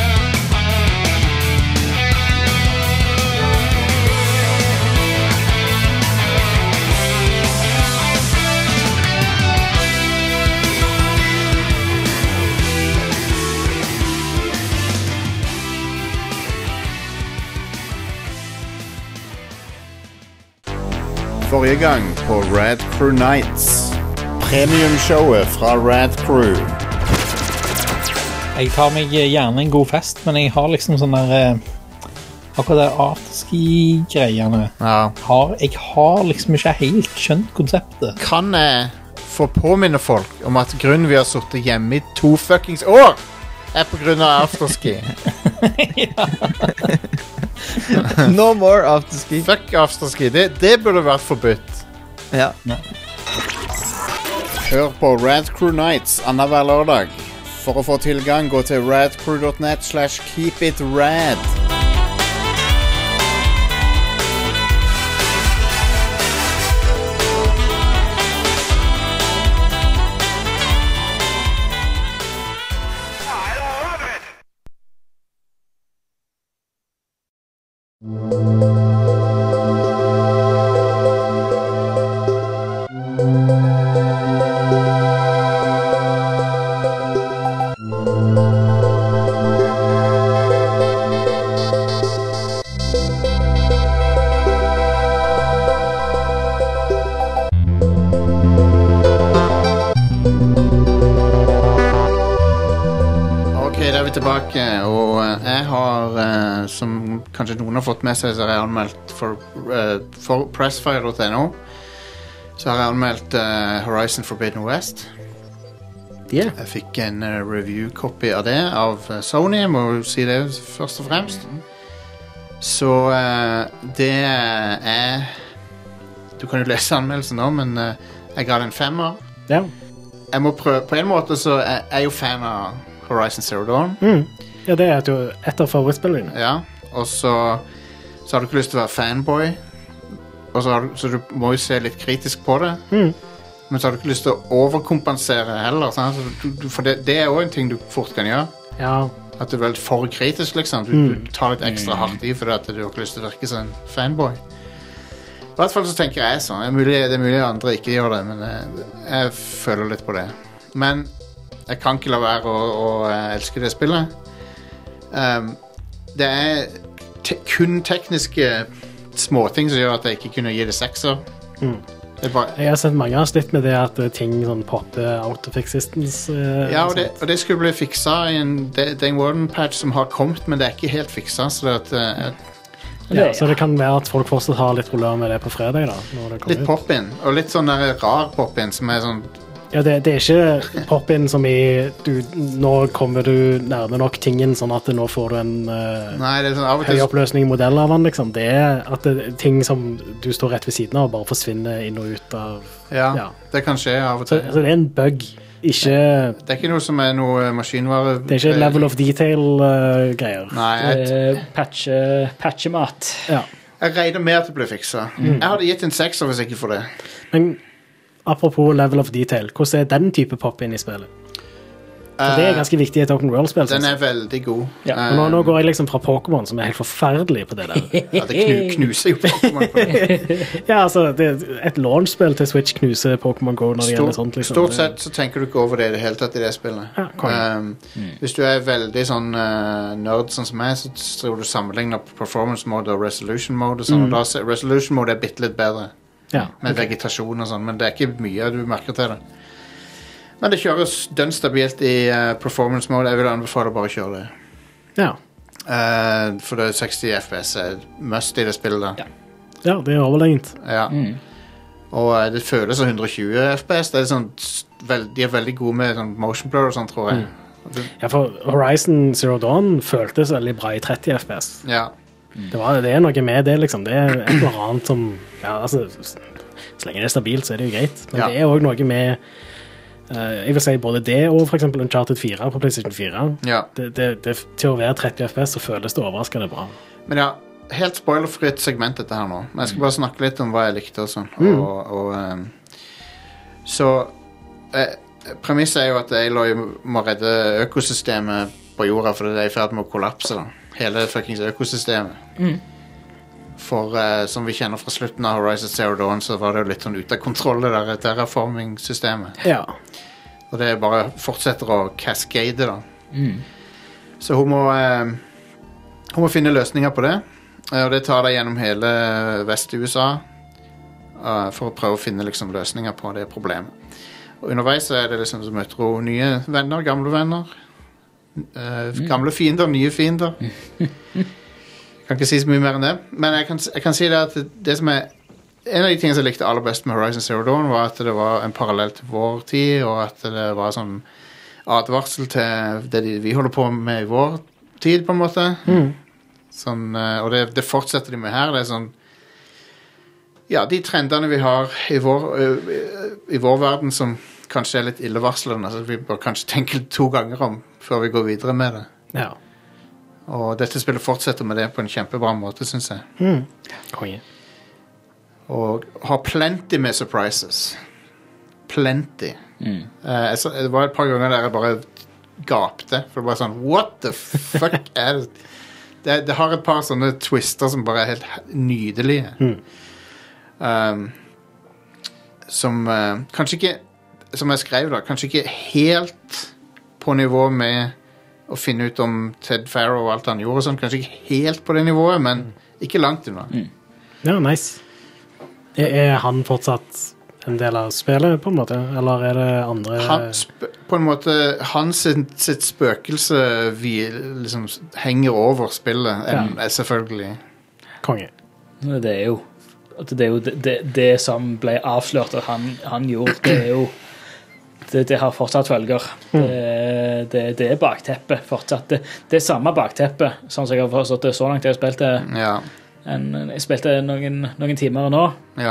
Forrige gang på Rad Crew Nights. Premiumshowet fra Rad Crew. Jeg tar meg gjerne en god fest, men jeg har liksom sånn der akkurat det afterski-greiene. Ja. Jeg har liksom ikke helt skjønt konseptet. Kan jeg få påminne folk om at grunnen vi har suttet hjemme i 2 fuckings år på grunn av afterski? No more afterski. Fuck afterski, det burde vært forbudt. Ja. Hør på Rad Crew Nights annenhver lørdag. For å få tilgang, gå til radcrew.net/keepitrad. Tilbake, og jeg har som kanskje noen har fått med seg, så har jeg anmeldt for Pressfire.no, så har jeg anmeldt Horizon Forbidden West. Yeah. Jeg fikk en review-copy av det av Sony, jeg må si det først og fremst. Så det du kan jo lese anmeldelsen nå, men jeg ga det en 5-er. Ja. Jeg må prøve, på en måte så jeg er jo fan av Horizon Zero Dawn. Ja, det er jo et av favorittspillene. Ja, og så har du ikke lyst til å være fanboy, og så du må jo se litt kritisk på det. Men så har du ikke lyst til å overkompensere heller, sånn? For det er jo en ting du fort kan gjøre. Ja. At du er veldig for kritisk, liksom. Du tar litt ekstra hardt i for at du har ikke lyst til å virke som en fanboy. I hvert fall så tenker jeg sånn. Det er mulig andre ikke gjør det, men jeg føler litt på det. Men jeg kan ikke la være å elske det spillet. Det er kun tekniske småting som gjør at jeg ikke kunne gi det 6-er. Jeg har sett mange har slitt med det at ting sånn popper out of existence. Ja, og det skulle bli fikset i en Day One patch som har kommet, men det er ikke helt fikset, så så det kan være at folk fortsatt har litt problemer med det på fredag da, når det kommer litt pop-in, og litt sånn der rar pop-in som er sånn Ja, det ikke pop-in som nå kommer du nærme nok tingen, sånn at nå får du en Nei, det sånn, høyoppløsning modell av den, liksom. Det at ting som du står rett ved siden av, bare forsvinner inn og ut av... Ja. Det kan skje av og til. Så det en bug, ikke... Det ikke noe som noe maskinvare... Det ikke level of detail-greier. Nei, patchemat. Ja. Jeg regner med at det blir fikset. Jeg hadde gitt en 6 hvis ikke for det. Men apropos level of detail, hvordan den type pop-in i spillet? For det ganske viktig i et open world-spill. Den veldig god. Ja. Nå går jeg liksom fra Pokémon, som helt forferdelig på det der. Ja, det knuser jo Pokémon på det. Ja, altså, et launch-spill til Switch knuser Pokémon Go når det gjelder sånt. Liksom. Stort sett så tenker du ikke over det i det hele tatt i det spillet. Hvis du veldig sånn nerd sånn som meg, så tror du sammenligner performance mode og resolution mode og sånn, og da resolution mode bitte litt bedre. Med vegetasjon og sånn, men det ikke mye du merker til det. Men det kjøres dønn stabilt i performance mode. Jeg vil anbefale bare å kjøre det. Ja. For det 60 FPS must i det spillet da. Ja, det overlegent. Ja. Og det føles som 120 FPS. Det sånn, de veldig gode med sånn motion blur og sånn, tror jeg. Ja, for Horizon Zero Dawn føltes veldig bra i 30 FPS. Ja. Det noe med det, liksom. Det et eller annet som... Ja, altså, så lenge det stabilt, så det jo greit. Men det også noe med... jeg vil si både det og for eksempel Uncharted 4 på PlayStation 4. Ja. Til å være 30 FPS så føles det overraskende bra. Men ja, helt spoilerfritt segment dette her nå. Men jeg skal bare snakke litt om hva jeg likte og sånn. Så premisset jo at Aloy må redde økosystemet på jorda, for det i ferd med å kollapse da. Hele fuckings økosystemet. For som vi kjenner fra slutten av Horizon Zero Dawn, så var det jo litt sånn ut av kontroll det der terraforming-systemet. Ja. Og det bare fortsetter å cascade da. Så hun må finne løsninger på det. Og det tar deg gjennom hele Vest-USA for å prøve å finne liksom løsninger på det problemet. Og underveis er det liksom så møter hun nye venner, gamle venner. Gamle fiender, nye fiender. Jeg kan ikke si så mye mer enn det. Men jeg kan si det at det som en av de tingene som jeg likte aller best med Horizon Zero Dawn var at det var en parallell til vår tid, og at det var sånn advarsel til det vi holder på med i vår tid, på en måte. Sånn, og det fortsetter de med her. Det sånn, ja, de trendene vi har i vår verden som kanskje litt illevarslende, så vi bør kanskje tenke 2 ganger om før vi går videre med det. Ja. Og dette spillet fortsetter med det på en kjempebra måte, synes jeg. Og har plenty med surprises. Plenty. Det var et par ganger der jeg bare gapte, for det var sånn, what the fuck er det? Det har et par sånne twister som bare helt nydelige. Som kanskje ikke, som jeg skrev da, kanskje ikke helt på nivå med å finne ut om Ted Farrow og alt han gjorde sånn, kanskje ikke helt på det nivået, men ikke langt unna. Ja, nice. Er han fortsatt en del av spillet, på en måte? Eller er det andre... på en måte, hans sitt spøkelse liksom henger over spillet, selvfølgelig. Konge. Det er jo det som ble avslørt at han gjorde, det er jo det har fortsatt følger. Det er bakteppet fortsatt. Det er samme bakteppet, sånn som jeg har forstått det så langt. Jeg spilte jeg spilte noen timer nå.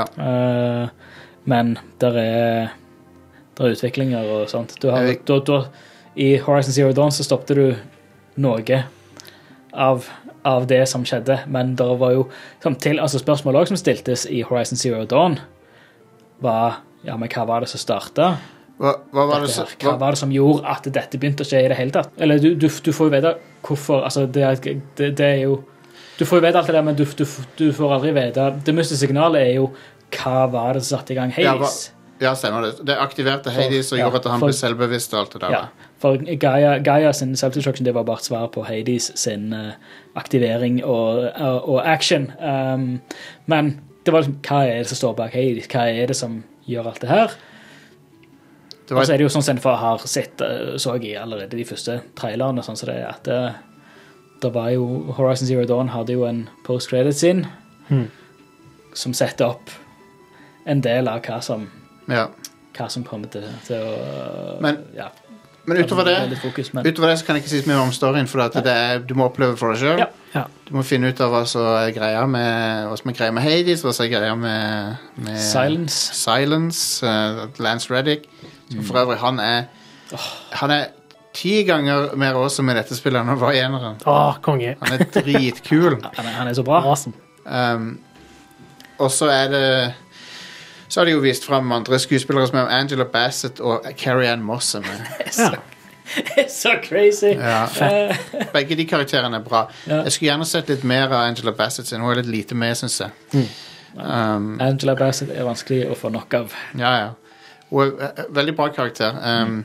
Men der er utviklinger og sånt. I Horizon Zero Dawn så stoppte du noe av det som skjedde, men der var jo altså spørsmål også som stiltes i Horizon Zero Dawn var, men hva var det som startet? Hva var det som gjorde at dette begynte å skje i det hele tatt? Eller du får jo vite hvorfor, altså det er jo, du får jo vite alt det der, men du får aldri vite, det mystiske signalet er jo, hva var det som satte i gang Hades? Ja, stemmer det. Det aktiverte Hades og gjorde at han ble selvbevisst og alt det der. Ja, for Gaia sin self-destruction, det var bare et svar på Hades sin aktivering og action. Men det var liksom, hva er det som står bak Hades? Hva er det som gjør alt det her? Og så er det jo sånn som jeg har sett, så jeg allerede de første trailerne, sånn som det er at det var jo, Horizon Zero Dawn hadde jo en post-credit scene som setter opp en del av hva som hva som kommer til å Men utover det så kan jeg ikke si så mye om storyen, for at du må oppleve for deg selv. Ja. Du må finne ut av hva som er greia med Hades, hva som er greia med Silence, Lance Reddick. For øvrig, han er 10 ganger mer awesome i dette spillet enn han var i eneren. Konge. Han er dritkul. Han er så bra. Awesome. Og så har de jo vist frem andre skuespillere som Angela Bassett og Carrie-Anne Moss er med. Så crazy. Begge de karakterene er bra. Jeg skulle gjerne sett litt mer av Angela Bassett, så hun er litt lite med, synes jeg. Angela Bassett er vanskelig å få nok av. Ja. Hun er veldig bra karakter.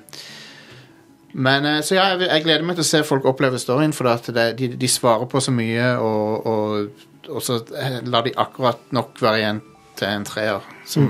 Men så jeg gleder meg til å se folk oppleve storyen, for at de svarer på så mye, og så lar de akkurat nok være igjen til en 3'er,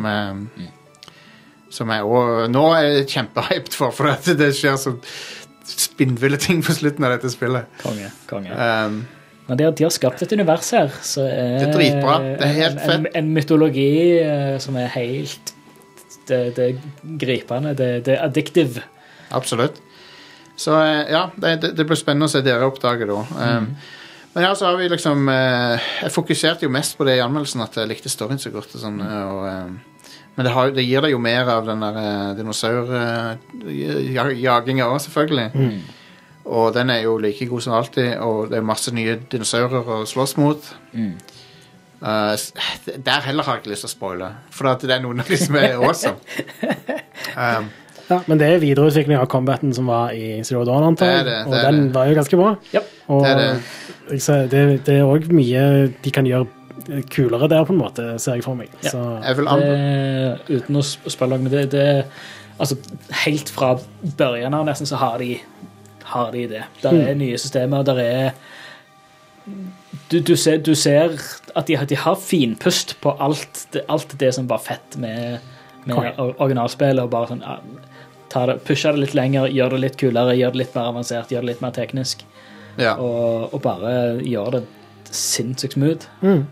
som jeg også nå er kjempehyped for at det skjer så spinnville ting på slutten av dette spillet. Konge. Men de har skapt et univers her, så det er dritbra. Det er helt fett. En mytologi som er helt det er gripende, det er addictive. Absolutt. Så det blir spennende å se dere oppdage da. Men så har vi liksom jeg fokuserte jo mest på det i anmeldelsen, at jeg likte storyen så godt og sånn, men det gir deg jo mer av den der dinosaur-jagingen også, selvfølgelig. Og den er jo like god som alltid, og det er masse nye dinosaurer å slåss mot. Der heller har jeg ikke lyst til å spoile, for at det er noen som er awesome. Men det er videreutvikling av combaten som var i Zero Dawn, antar jeg, og den var jo ganske bra. Og det er også mye de kan gjøre kulere der på en måte, ser jeg for meg. Så. Uten å spille med det altså helt fra børjen av nesten så har de det. Der er nye systemer, der er du ser at de har finpust på alt det som var fett med originalspillet, og bare sånn pushe det litt lenger, gjør det litt kulere, gjør det litt mer avansert, gjør det litt mer teknisk, og bare gjør det sinnssykt smooth.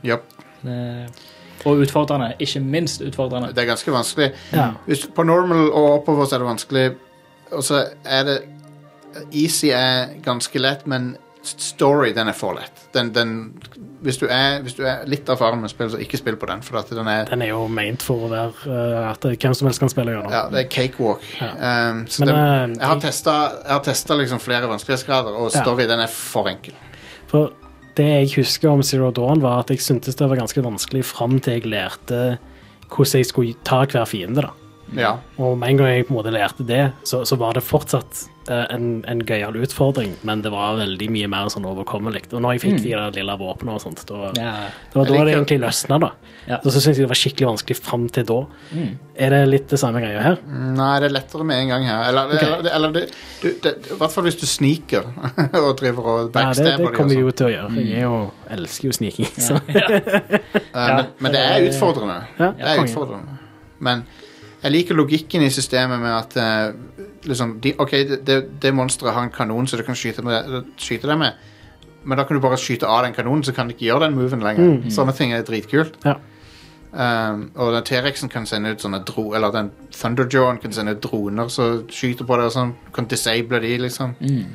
Og utfordrende, ikke minst utfordrende. Det er ganske vanskelig. På normal og oppover så er det vanskelig, og så er det easy er ganske lett, men story, den er for lett. Hvis du er litt erfaren med spill, så ikke spill på den, for at den er jo ment for å være at hvem som helst kan spille gjennom. Ja, det er cakewalk. Jeg har testet liksom flere vanskelighetsgrader, og story, den er for enkel. For det jeg husker om Zero Dawn var at jeg syntes det var ganske vanskelig frem til jeg lærte hvordan jeg skulle ta hver fiende da. Og med en gang jeg på en måte lærte det, så var det fortsatt en gøyal utfordring, men det var veldig mye mer sånn overkommelig. Og når jeg fikk det lille våpenet og sånt, det var da det egentlig løsnet da. Så synes jeg det var skikkelig vanskelig frem til da. Er det litt det samme greia her? Nei, det er lettere med en gang her. Eller i hvert fall hvis du sniker og driver og backstabber. Det kommer vi jo til å gjøre. Jeg elsker jo sniking. Men det er utfordrende. Det er utfordrende. Men jeg liker logikken i systemet med at liksom, det monsteret har en kanon så du kan skyte det med, men da kan du bare skyte av den kanonen, så kan du ikke gjøre den moven lenger. Sånne ting er dritkult. Og den T-rexen kan sende ut sånne eller den Thunderjawen kan sende ut droner så skyter på det og sånn, du kan disable de liksom.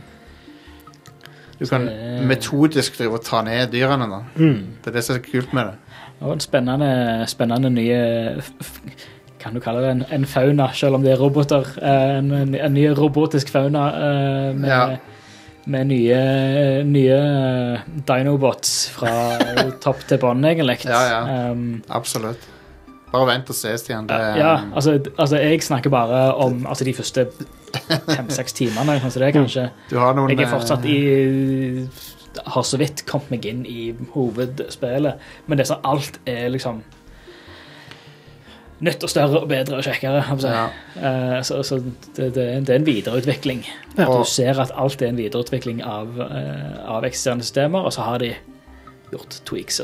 Du kan metodisk drive og ta ned dyrene da. Det er det som er kult med det. Og en spennende nye kan du kalle det en fauna, selv om det er roboter, en ny robotisk fauna med nye dinobots fra topp til bånd, egentlig. Absolutt. Bare vent og se, Stian. Altså jeg snakker bare om de første 5-6 timene, kanskje. Jeg er fortsatt har så vidt kommet meg inn i hovedspillet, men det så alt er liksom nytt og større og bedre og kjekkere. Så det er en videreutvikling. Du ser at alt er en videreutvikling av eksisterende systemer, og så har de gjort tweaks.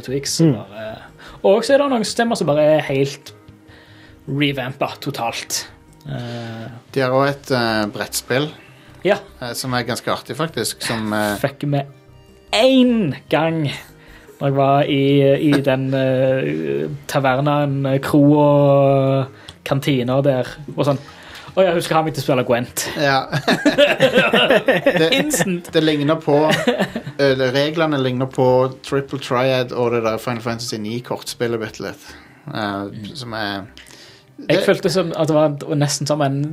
Og så er det noen systemer som bare er helt revampet totalt. De har også et brettspill som er ganske artig faktisk. Som fikk med en gang Når jeg var i den tavernaen, kro og kantiner der, og sånn, jeg husker han meg til å spille Gwent. Ja. Instant! Det ligner på, reglene ligner på Triple Triad og det der Final Fantasy 9-kortspillet bitte litt. Som jeg følte som at det var nesten som en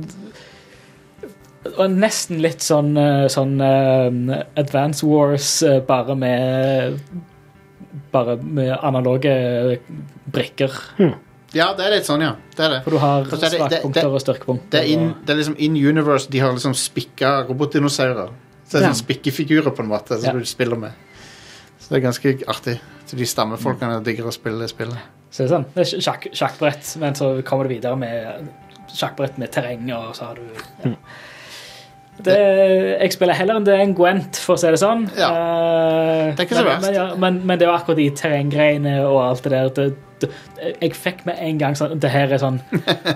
og nesten litt sånn Advance Wars bare med analoge brikker. Ja, det er litt sånn, ja. Det er det. For du har svakpunkter og styrkepunkter. Det er liksom in-universe, de har liksom spikka robotdinosaurer. Så det er sånn spikkefigurer på en måte som du spiller med. Så det er ganske artig. Så de stammefolkene digger å spille spillet. Så det er sånn, det er sjakkbrett, men så kommer du videre med sjakkbrett med terreng, og så har du... Jeg spiller heller enn det en Gwent, for å si det sånn. Ja. Det er ikke så verst. Men det var akkurat de terrenggreiene og alt det der. Jeg fikk med en gang sånn, det her er sånn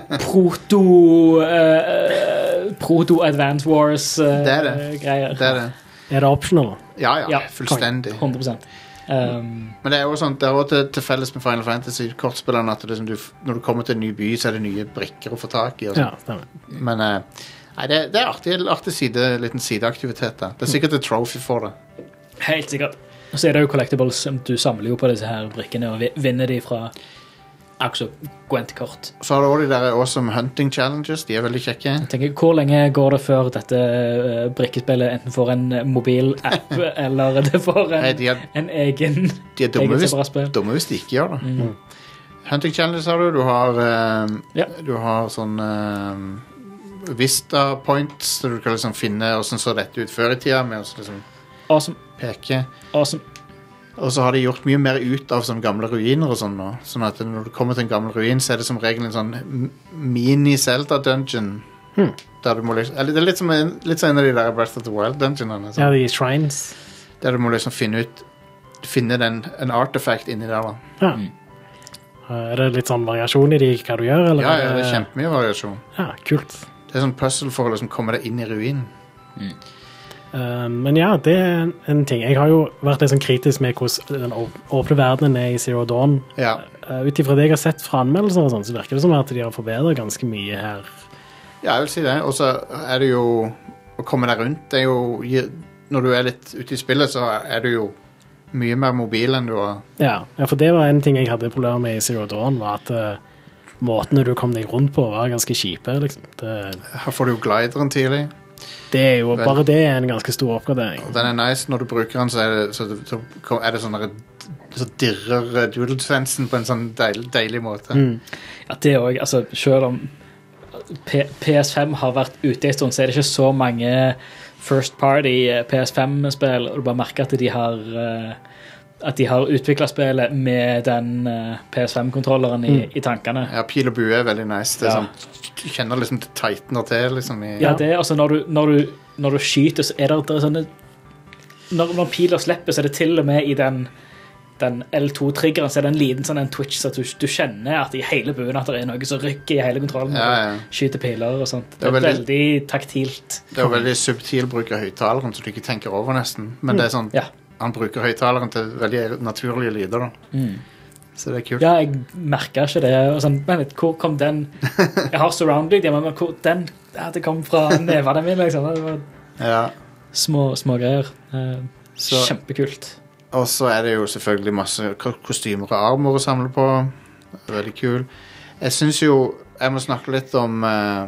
proto-Advance Wars-greier. Det er det. Er det optional? Ja, fullstendig. 100%. Men det er jo sånn, det er også til felles med Final Fantasy kortspillerne at det, når du kommer til en ny by, så er det nye brikker å få tak i. Ja, stemmer. Men nei, det er artig liten sideaktivitet da. Det er sikkert et trophy for det. Helt sikkert. Og så er det jo collectibles. Du samler jo på disse her brikkene og vinner de fra også Gwent-kort. Så har du også de der awesome hunting challenges. De er veldig kjekke. Jeg tenker, hvor lenge går det før dette brikkespillet enten får en mobil-app eller det får en egen de er dumme hvis de ikke gjør det. Hunting challenges har du. Du har sånn Vista points, så du kan liksom finne hvordan så dette ut før i tida med å liksom peke. Awesome. Og så har de gjort mye mer ut av sånne gamle ruiner og sånn nå. Sånn at når du kommer til en gammel ruin, så er det som regel en sånn mini-Zelda-dungeon. Der du må liksom, eller det er litt sånn en av de der Breath of the Wild-dungeonene. Ja, de shrines. Der du må liksom finne en artifact inni der da. Ja. Er det litt sånn variasjon i hva du gjør? Eller? Ja, det er kjempemye variasjon. Ja, kult. Det er sånn puzzle for å liksom komme deg inn i ruinen. Men ja, det er en ting. Jeg har jo vært litt sånn kritisk med hvordan den åpne verdenen er i Zero Dawn. Ja. Ut ifra det jeg har sett fra anmeldelser og sånn, så virker det som at de har forbedret ganske mye her. Ja, jeg vil si det. Og så er det jo å komme deg rundt. Det er jo, når du er litt ute i spillet, så er du jo mye mer mobil enn du har. Ja, for det var en ting jeg hadde problemer med i Zero Dawn, var at måtene du kom deg rundt på var ganske kjipe, liksom. Her får du jo glideren tidlig. Det er jo, bare det er en ganske stor oppgradering. Og den er nice. Når du bruker den, så er det sånn der, så dirrer DualSensen på en sånn deilig måte. Ja, det er også, altså, selv om PS5 har vært ute i stund, så er det ikke så mange first party PS5-spill, og du bare merker at de har utviklet spillet med den PS5-kontrolleren i tankene. Ja, pil og bue er veldig nice. Det er sånn, du kjenner liksom det tightener til. Liksom, ja, det er altså når du skyter, så er det sånne... Når piler slipper, så er det til og med i den L2-triggeren, så er det en liten sånn en twitch, så at du kjenner at i hele buen at det er noe som rykker i hele kontrollen og skyter piler og sånt. Det er veldig taktilt. Det er veldig subtil bruk av høyttaleren, så du ikke tenker over nesten. Men det er sånn... Han bruker høyttaleren til veldig naturlige lyder da. Så det er kult. Ja, jeg merker ikke det. Og sånn, men hvor kom den? Jeg har surround-lyd, men hvor den? Ja, det kom fra nevene mine, liksom. Det var små greier. Kjempekult. Og så er det jo selvfølgelig masse kostymer og armor å samle på. Veldig kul. Jeg synes jo, jeg må snakke litt om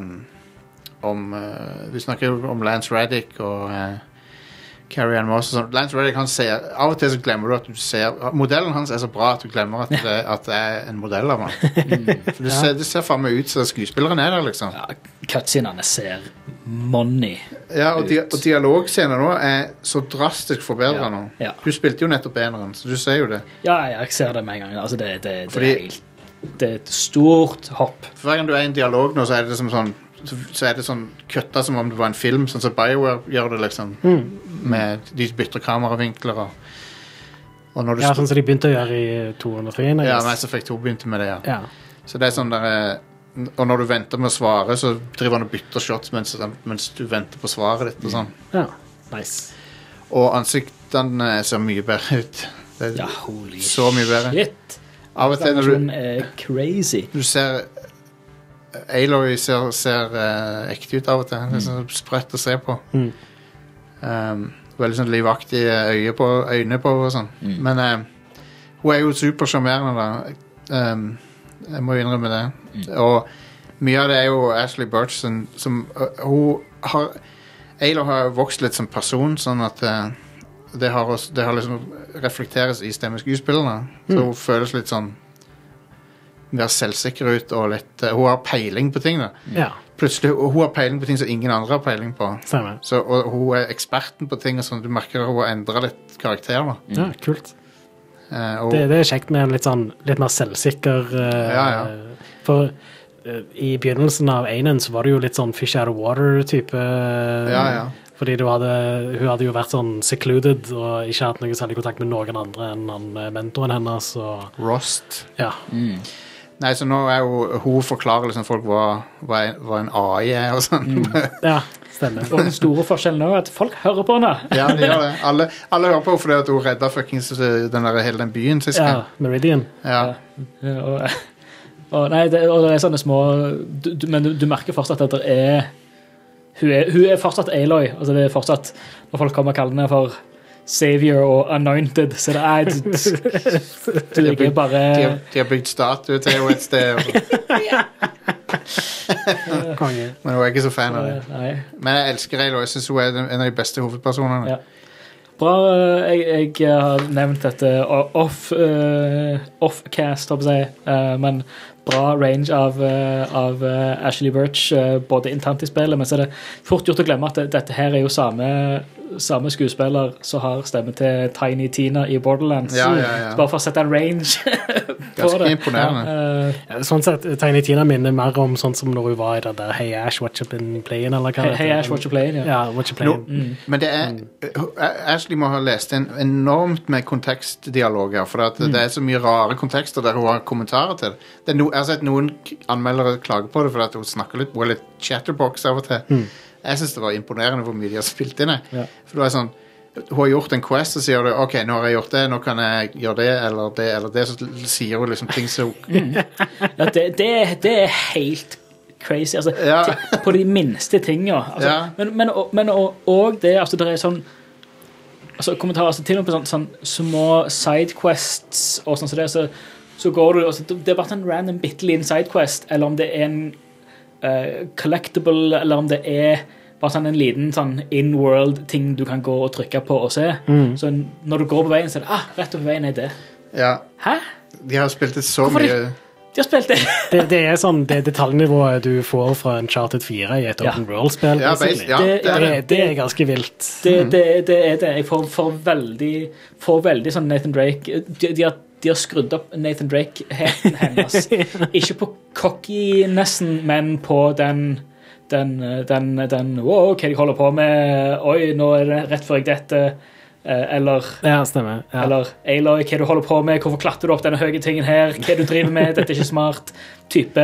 vi snakker jo om Lance Reddick og Carrie Ann Moss og sånn. Lance Reddick, han ser, av og til så glemmer du at du ser, modellen hans er så bra at du glemmer at det er en modell av han. For det ser faen meg ut så skuespilleren er der, liksom. Ja, cutscenene ser money. Ja, og dialogscener nå er så drastisk forbedret nå. Ja. Du spilte jo nettopp eneren, så du ser jo det. Ja, jeg ser det med en gang. Altså, det er et stort hopp. For hver gang du er i en dialog nå, så er det som sånn kuttet som om det var en film, sånn som BioWare gjør det, liksom. Med de bytter kameravinkler og når du ja, sånn som de begynte å gjøre i 203. Ja, Mass Effect 2 begynte med det, ja. Så det er sånn der, og når du venter med å svare, så driver han og bytter shots mens du venter på svaret ditt og sånn. Ja, nice. Og ansiktene ser mye bedre ut. Det Ja, holy så mye bedre. shit. Av og til når Den er crazy. du ser Aloy ser ekte ut av og til. Det er sånn sprøtt å se på. Veldig sånn livaktig øyne på og sånn. Men hun er jo supersjarmerende da. Jeg må innrømme det. Og mye av det er jo Ashley Birch som Aloy har vokst litt som person, sånn at det har liksom reflekteres i stemmeskuespillene. Så hun føles litt sånn mer selvsikker ut og litt hun har peiling på ting da. Ja. Plutselig hun har peiling på ting som ingen andre har peiling på. Stemmer. Så, og hun er eksperten på ting og sånn. Du merker at hun har endret litt karakter da. Ja, kult. Og, Det er kjekt med en litt mer selvsikker Ja. For i begynnelsen av Einen så var det jo litt sånn fish out of water-type. Ja. Fordi hun hadde jo vært sånn secluded og ikke hatt noe særlig kontakt med noen andre enn mentoren hennes. Og, Rost. ja. Nei, så nå er hun forklarer liksom folk hva en AI er og sånn. Ja, stemmer. Og den store forskjellen nå er at folk hører på henne. Ja, de gjør det. Alle hører på fordi at hun reddet fuckings hele den byen sist gang. Ja, Meridian. Ja. Og det er sånne små men du merker fortsatt at det er hun er fortsatt Aloy. Altså det er fortsatt, når folk kommer og kaller henne for Savior og Anointed, så det er du ikke bare De har bygd statue til henne et sted. Konge. Men hun er ikke så fan av det. Nei. Men jeg elsker Aloy. Jeg synes hun er en av de beste hovedpersonene. Ja. Bra, jeg har nevnt dette off-cast, håper jeg, men bra range av Ashley Birch, både internt i spillet, men så er det fort gjort å glemme at dette her er jo samme skuespiller som har stemme til Tiny Tina i Borderlands. Ja. Bare for å sette en range på Ganske det. imponerende. Sånn sett, Tiny Tina minner mer om sånn som når hun var i det der Hey Ash, what you been playing, eller hva Hey Ash, what you playing, ja. Ja, what you playing. Men det Ashley må ha lest enormt med kontekstdialoger, for at det er så mye rare kontekster der hun har kommentarer til. Jeg har sett noen anmeldere klage på det, for at hun snakker litt, hun er litt chatterbox av og til. Jeg synes det var imponerende hvor mye de har spilt inn. Ja. For det var sånn, hun har gjort en quest, og sier du, ok, nå har jeg gjort det, nå kan jeg gjøre det, eller det, så sier hun liksom ting som... Ja, det er helt crazy, altså, Ja. på de minste tingene. Altså, Ja. men og det, altså, det er sånn, altså, kommentarer, altså, til og med sånn små sidequests og sånn, så går du, altså, det er bare en random bitteliten sidequest, eller om det er en collectible, eller om det er bare sånn en liten sånn in-world ting du kan gå og trykke på og se. Så når du går på veien, så er det, rett over veien er det. Ja, Hæ? de har spilt det så Hvorfor mye... De har spilt det. Det er sånn det detaljnivået du får fra Uncharted 4 i et Ja. open world-spill. Ja, basically. det Det er ganske vilt. Det er det. Jeg får veldig sånn Nathan Drake. De har skrudd opp Nathan Drake-heten hennes. Ikke på cocky-nessen, men på den wow, hva de holder på med, oi, nå er det rett før jeg dette, eller Ja, stemmer. Ja. eller Aloy, hva du holder på med, hvorfor klatrer du opp denne høye tingen her, hva du driver med, dette er ikke smart, type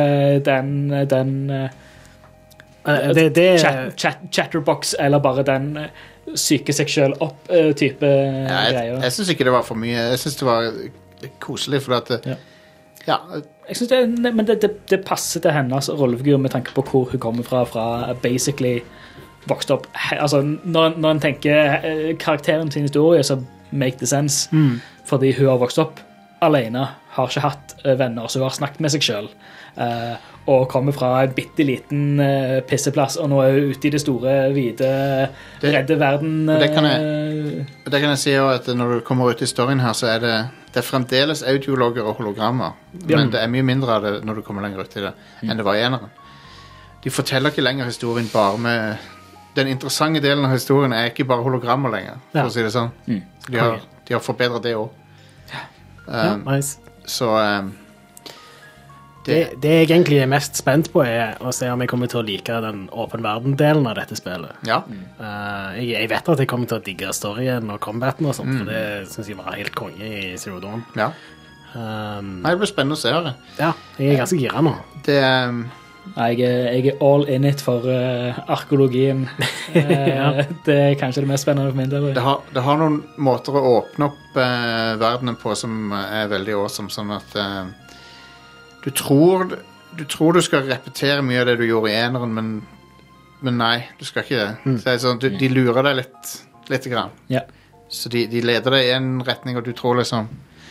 chatterbox, eller bare den syke seg selv opp type greier. Jeg synes ikke det var for mye. Jeg synes det var koselig, for at... Ja. Jeg synes men det passer til hennes rollefigur med tanke på hvor hun kommer fra basically vokst opp. Altså, når en tenker karakteren sin historie, så make the sense. Fordi hun har vokst opp alene, har ikke hatt venner, så hun har snakket med seg selv. Og kommer fra en bitteliten pisseplass, og nå er hun ute i det store, hvite, redde verden. Det kan jeg si også, at når du kommer ut i storyen her, så er det fremdeles audiologger og hologrammer. Men det er mye mindre av det når du kommer lenger ut i det, enn det var i eneren. De forteller ikke lenger historien bare med... Den interessante delen av historien er ikke bare hologrammer lenger, for å si det sånn. Så de har forbedret det også. Nice. Så... Det jeg egentlig er mest spent på er å se om jeg kommer til å like den åpen verden-delen av dette spillet. Ja. Jeg vet at jeg kommer til å digge storyen og combaten og sånt, for det synes jeg var helt konge i Zero Dawn. Ja. Nei, det blir spennende å se det. Ja, jeg er ganske gira nå. Jeg all in it for arkeologien. Det kanskje det mest spennende for min del. Det har noen måter å åpne opp verdenen på som veldig awesome, sånn at du tror du skal repetere mye av det du gjorde i eneren, men nei, du skal ikke det. Så sånn, de lurer deg litt grann. Ja. Så de leder deg i en retning, og du tror liksom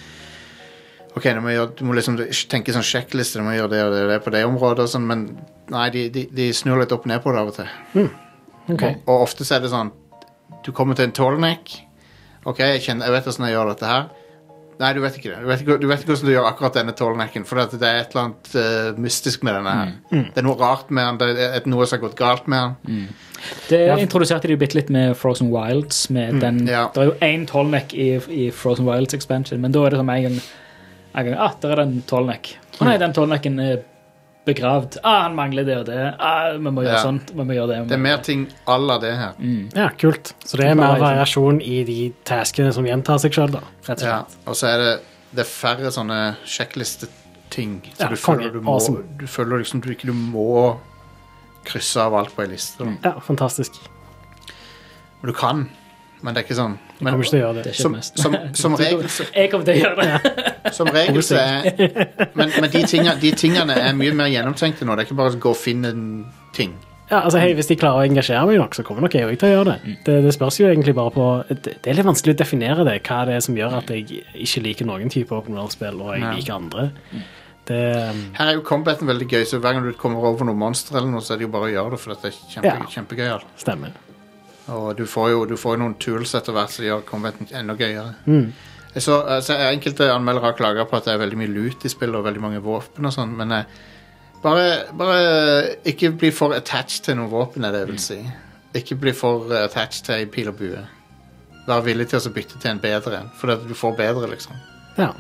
ok, du må liksom tenke sånn sjekkliste, du må gjøre det og det på det området og sånn, men nei, de snur litt opp og ned på det av og til. Okay. Og ofte så er det sånn, du kommer til en tallneck, ok, jeg vet hvordan jeg gjør dette her. Nei, du vet ikke det. Du vet ikke hvordan du gjør akkurat denne tallnecken, for det er et eller annet mystisk med denne her. Det er noe rart med den, det er noe som har gått galt med den. Det introduserte de bitte litt med Frozen Wilds, med den, det er jo en tallneck i Frozen Wilds expansion, men da er det som en gang, der er det en tallneck. Nei, den tallnecken er begravd. Han mangler det og det. Vi må gjøre sånt, vi må gjøre det. Det er mer ting alla det her. Ja, kult. Så det er mer variasjon i de taskene som gjentar seg selv da, rett og slett. Ja, og så er det færre sånne sjekkliste-ting. Så du føler liksom du må krysse av alt på en liste. Ja, fantastisk. Men du kan, men det er ikke sånn. Jeg kommer ikke til å gjøre det. Som regel jeg kommer til å gjøre det. Som regel så men de tingene er mye mer gjennomtenkte nå. Det er ikke bare å gå og finne en ting. Ja, altså hei, hvis de klarer å engasjere meg nok, så kommer nok jeg til å gjøre det. Det spørs jo egentlig bare på det er litt vanskelig å definere det, hva det er som gjør at jeg ikke liker noen type open world-spill, og jeg liker andre. Her er jo combaten veldig gøy, så hver gang du kommer over noen monster eller noe, så er det jo bare å gjøre det, for det er kjempegøy. Stemmer. Og du får jo noen tools etter hvert som gjør combaten enda gøyere. Så enkelte anmeldere har klaget på at det er veldig mye loot i spillet og veldig mange våpen og sånn, men bare ikke bli for attached til noen våpen, er det jeg vil si. Ikke bli for attached til en pil og bue. Vær villig til å bytte til en bedre, for du får bedre, liksom. Ja.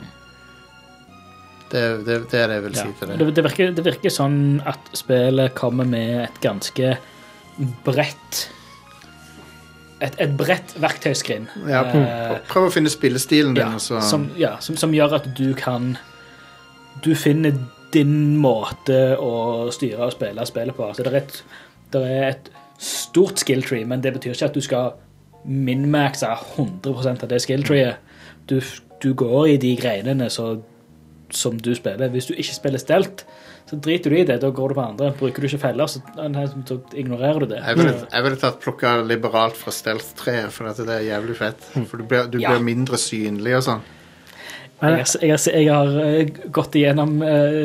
Det er det jeg vil si til det. Det virker sånn at spillet kommer med et ganske bredt et bredt verktøyskrin. Ja, prøv å finne spillestilen din. Som gjør at du finner din måte å styre og spille spillet på. Altså, det er et stort skill tree, men det betyr ikke at du skal min-maxe 100% av det skill treet. Du går i de greinene som du spiller. Hvis du ikke spiller stelt, så driter du i det, da går du på andre. Bruker du ikke feller, så ignorerer du det. Jeg ville plukket liberalt fra stealth-treet, for det er jævlig fett. For du blir mindre synlig og sånn. Jeg har gått igjennom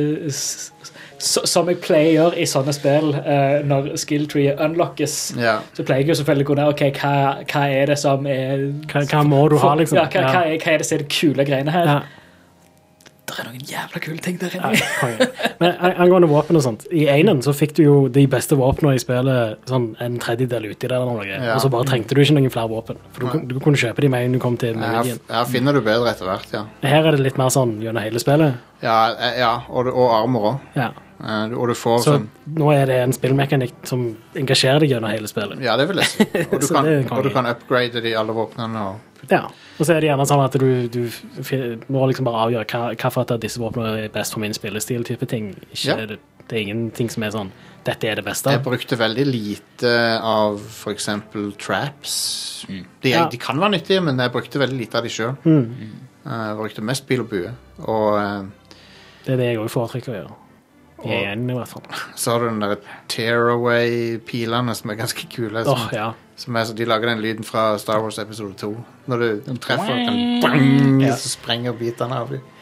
som jeg pleier i sånne spill, når skill tree unlockes, så pleier jeg jo selvfølgelig å gå ned, ok, hva er det som er... Hva må du ha, liksom? Ja, hva er det som er det kule greiene her? Det er noen jævla kule ting der inne. Men angående våpen og sånt, i enen så fikk du jo de beste våpnene i spillet sånn en tredjedel uti der eller noe, og så bare trengte du ikke noen flere våpen, for du kunne kjøpe de med en du kom til menyen. Her finner du bedre etter hvert, ja. Her er det litt mer sånn gjennom hele spillet. Ja, og armor også. Ja. Og du får så nå er det en spillmekanikk som engasjerer deg gjennom hele spillet. Ja, det vil jeg si. Og du kan upgrade de alle våpnene. Ja, og så er det gjerne sånn at du må liksom bare avgjøre hva for at disse våpnene er best for min spillestil type ting. Det er ingenting som er sånn, dette er det beste. Jeg brukte veldig lite av for eksempel traps. De kan være nyttige, men jeg brukte veldig lite av de selv. Jeg brukte mest pil og bue. Og det er det jeg også foretrekker å gjøre. I hvert fall. Så har du den der tearaway-pilene som er ganske kule. De lager den lyden fra Star Wars episode 2. Når du treffer så sprenger bitene av dem.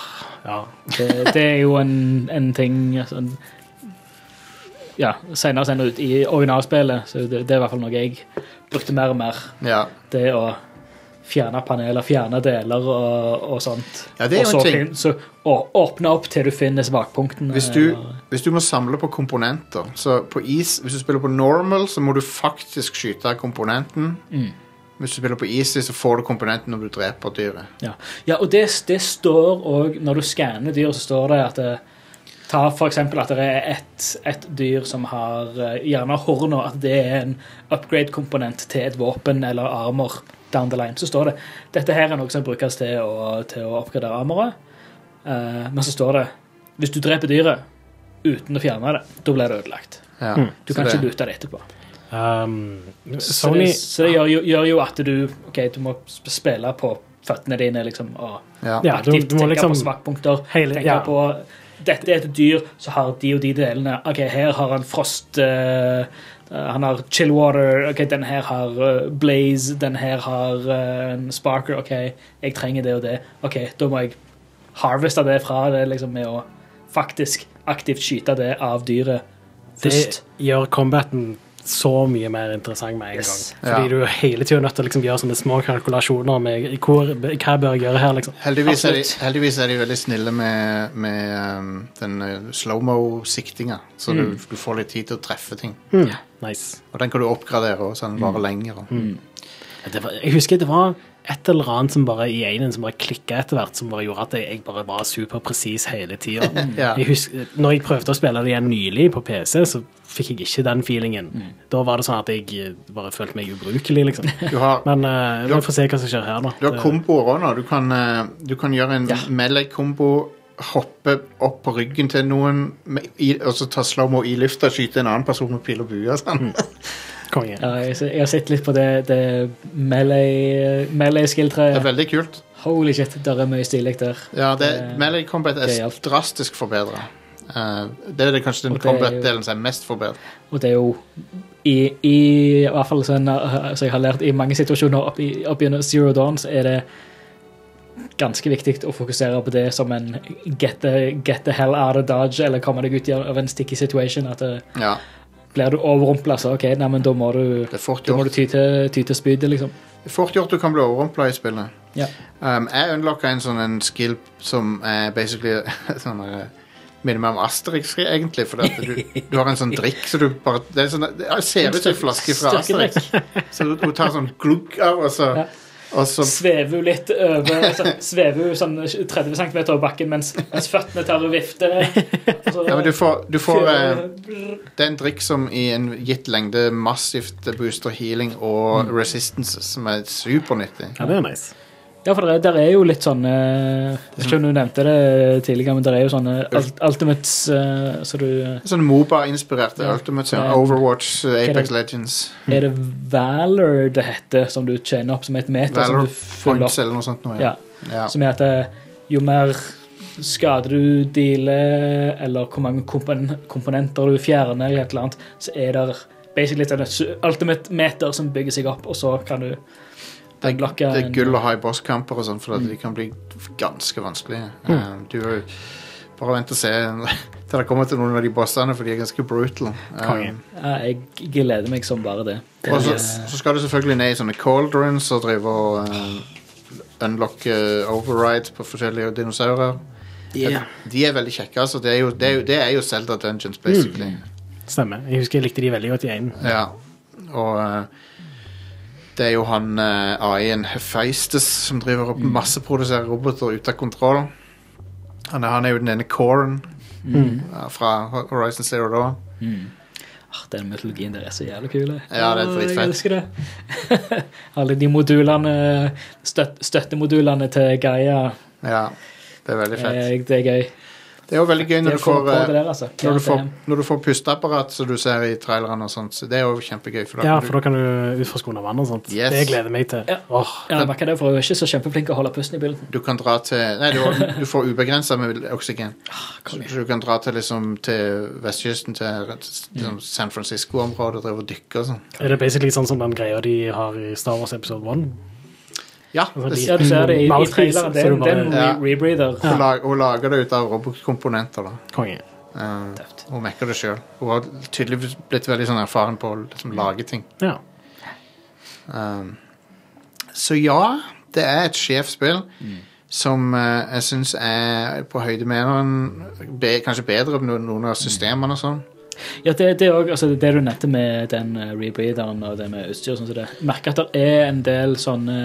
Det er jo en ting senere ut i originalspillet, så det er i hvert fall noe jeg brukte mer og mer. Det å fjerne paneler, fjerne deler og sånt. Ja, det er jo en ting. Så åpne opp til du finner svakpunktene. Hvis du må samle på komponenter, så hvis du spiller på normal, så må du faktisk skyte av komponenten. Hvis du spiller på easy, så får du komponenten når du dreper dyret. Ja, og det står også, når du skanner dyr, så står det at ta for eksempel at det er et dyr som har gjerne horn, og at det er en upgrade-komponent til et våpen eller armor down the line. Så står det, dette her er noe som brukes til å oppgradere armoret, men så står det, hvis du dreper dyret, uten å fjerne det. Da blir det ødelagt. Ja. Du kan ikke lute det etterpå. Sony... Så det gjør jo at du må spille på føttene dine, liksom, og aktivt du må tenke liksom på svakpunkter, tenke på dette er et dyr, så har de og de delene. Ok, her har han frost, han har chillwater, ok, den her har blaze, den her har sparker, ok, jeg trenger det og det. Ok, da må jeg harveste det fra det, liksom, med å faktisk aktivt skyte det av dyret først. Det gjør combaten så mye mer interessant med en gang. Fordi du hele tiden nødt til å liksom gjøre sånne små kalkulasjoner med hva bør jeg gjøre her, liksom. Heldigvis er de veldig snille med den slow-mo-siktinga, så du får litt tid til å treffe ting. Nice. Og den kan du oppgradere, og så den varer lenger. Jeg husker det var et eller annet som bare i enen som bare klikket etter hvert, som bare gjorde at jeg bare var superpresis hele tiden. Jeg husker, når jeg prøvde å spille det igjen nylig på PC, så fikk jeg ikke den feelingen. Da var det sånn at jeg bare følte meg ubrukelig, liksom. Men vi får se hva som skjer her da. Du har komboer også nå. Du kan gjøre en melee-kombo, hoppe opp på ryggen til noen, og så ta slow-mo i lufta, skyte en annen person med pil og bue, sånn. Jeg har sett litt på det melee-skill-treet. Det er veldig kult. Holy shit, der er mye stilig der. Ja, melee combat er drastisk forbedret. Det er kanskje den combat-delen som er mest forbedret. Og det er jo i hvert fall sånn, så jeg har lært i mange situasjoner opp gjennom Zero Dawn, så er det ganske viktig å fokusere på det som en get the hell out of dodge, eller komme deg ut av en sticky situation, at blir du overrumplet, så ok, nei, men da må du ty til spydet, liksom. Det er fort gjort du kan bli overrumplet i spillet. Jeg unlocket en skill som er basically minner meg om Asterix, egentlig, for du har en sånn drikk, så du bare, det ser ut som en flaske fra Asterix. Så du tar sånn glugg av, og så svever jo litt over, svever jo sånn 30 cm over bakken, mens føttene tar og vifter. Men du får det er en drikk som i en gitt lengde massivt booster healing og resistance, som er supernyttig. Ja, det er nice. Ja, for der er jo litt sånne, jeg vet ikke om du nevnte det tidligere, men der er jo sånne Ultimates, så du... Sånne MOBA-inspirerte Ultimates, Overwatch, Apex Legends. Er det Valor det heter, som du tjener opp som et meter? Valor som du fyller Points eller noe sånt nå, som er at jo mer skade du dealer, eller hvor mange komponenter du fjerner, eller et eller annet, så er det basically sånne Ultimate-meter som bygger seg opp, og så kan du... Det er gull å ha i bosskamper og sånn, for de kan bli ganske vanskelige. Du bare vent og se til det kommer til noen av de bossene, for de er ganske brutal. Jeg gleder meg som bare det. Og så skal du selvfølgelig ned i sånne cauldrons og drive og unlocke overrides på forskjellige dinosaurer. De er veldig kjekke, altså. Det er jo Zelda Dungeons, basically. Stemmer. Jeg husker jeg likte de veldig godt i en. Ja, og... Det er jo han AI-en Hephaestus som driver og masseproduserer roboter ut av kontroll. Han er jo den ene coren fra Horizon Zero Dawn. Den mytologien der er så jævlig kul. Ja, det er dritfett. Jeg elsker det. Alle de modulene, støttemodulene til Gaia. Ja, det er veldig fett. Det er gøy. Det er jo veldig gøy når du får pusteapparat som du ser i trailerne og sånt, så det er jo kjempegøy. For da kan du utforske under vann og sånt. Yes. Det gleder meg til. Jeg merker det, for jeg er ikke så kjempeflink å holde pusten i bilden. Du kan dra til, du får ubegrenset med oksygen. Så du kan dra til, liksom, til vestkysten, til San Francisco-området og drive og dykke og sånn. Er det basically sånn som den greia de har i Star Wars Episode 1? Ja, du ser det i traileren. Det er en rebreather. Hun lager det ut av robotkomponenter da. Konge. Hun mekker det selv. Hun har tydeligvis blitt veldig sånn erfaren på å liksom, lage ting. Ja. Så ja, det er et sjefspill som jeg synes er på høyde med noen, kanskje bedre enn noen av systemene og sånn. Ja, det er også, altså, det du nevnte med den rebreatheren og det med utstyr og sånn, så det merker at det er en del sånne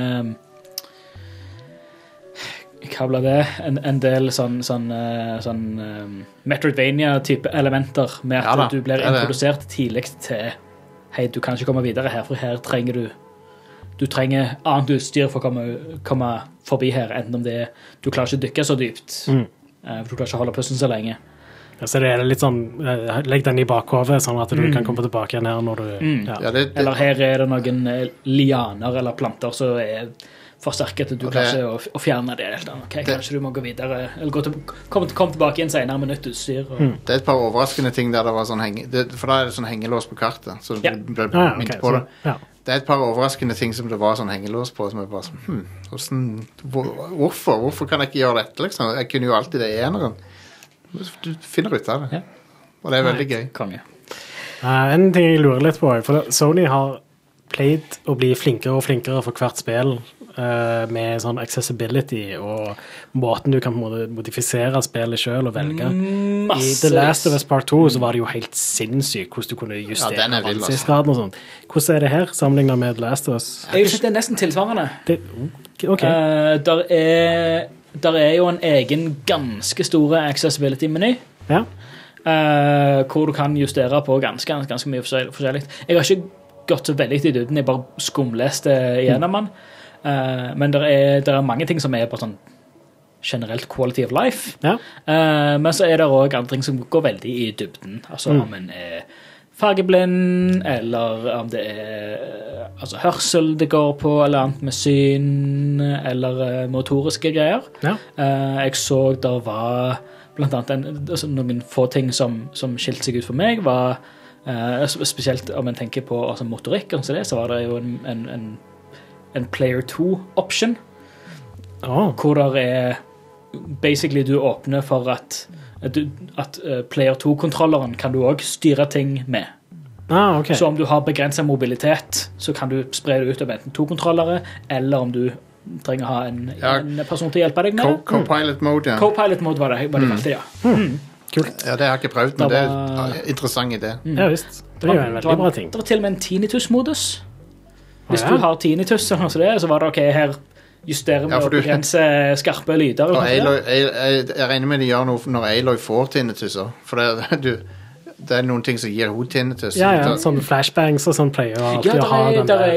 hva blir det? En del sånn Metroidvania-type elementer med at du blir introdusert tidlig til hei, du kan ikke komme videre her, for her trenger du trenger annet utstyr for å komme forbi her, enten om det er du klarer ikke å dykke så dypt, for du klarer ikke å holde pusten så lenge. Så det litt sånn, legg den i bakhovet, sånn at du kan komme tilbake igjen her når du... Eller her det noen lianer eller planter som forsterket at du klarer å fjerne det. Kanskje du må gå videre, eller kom tilbake igjen senere med nytt utstyr. Det et par overraskende ting der det var sånn for da det sånn hengelås på kartet, så du ble minnet på det. Det et par overraskende ting som det var sånn hengelås på, som bare sånn, hvorfor kan jeg ikke gjøre dette, liksom? Jeg kunne jo alltid det i eneren. Du finner ut av det. Og det veldig gøy. Konge. En ting jeg lurer litt på, for Sony har pleid å bli flinkere og flinkere for hvert spill, med sånn accessibility og måten du kan modifisere spillet selv og velge. I The Last of Us Part 2 så var det jo helt sinnssykt hvordan du kunne justere vanskelighetsgraden og sånt. Hvordan det her sammenlignet med The Last of Us? Jeg synes det nesten tilsvarende. Der jo en egen ganske store accessibility-meny. Ja. Hvor du kan justere på ganske mye forskjellig. Jeg har ikke gått så veldig i dybden, jeg bare skumleste igjennom den. Men det mange ting som bare sånn generelt quality of life. Ja. Men så det også andre ting som går veldig i dybden. Altså om en fargeblind, eller om det altså hørsel det går på, eller annet med syn, eller motoriske greier. Ja. Jeg så der var blant annet noen få ting som skilte seg ut for meg, var spesielt om en tenker på altså motorikk, så var det jo en Player 2 option, hvor der basically du åpner for at Player 2-kontrolleren kan du også styre ting med. Okay. Så om du har begrenset mobilitet, så kan du spre det ut av enten 2 kontrollere, eller om du trenger å ha en person til å hjelpe deg med. Co-pilot mode, ja. Co-pilot mode var det valgte, ja. Kult. Ja, det har jeg ikke prøvd, men det en interessant idé. Ja, visst. Det jo en veldig bra ting. Det var til og med en tinnitus-modus. Hvis du har tinnitus, så var det her justerer vi og begrenser skarpe lyder. Og jeg regner med de gjør noe når Aloy får tinnitus, for det noen ting som gir hod tinnitus. Ja, sånn flashbangs og sånn pleier alltid å ha den der.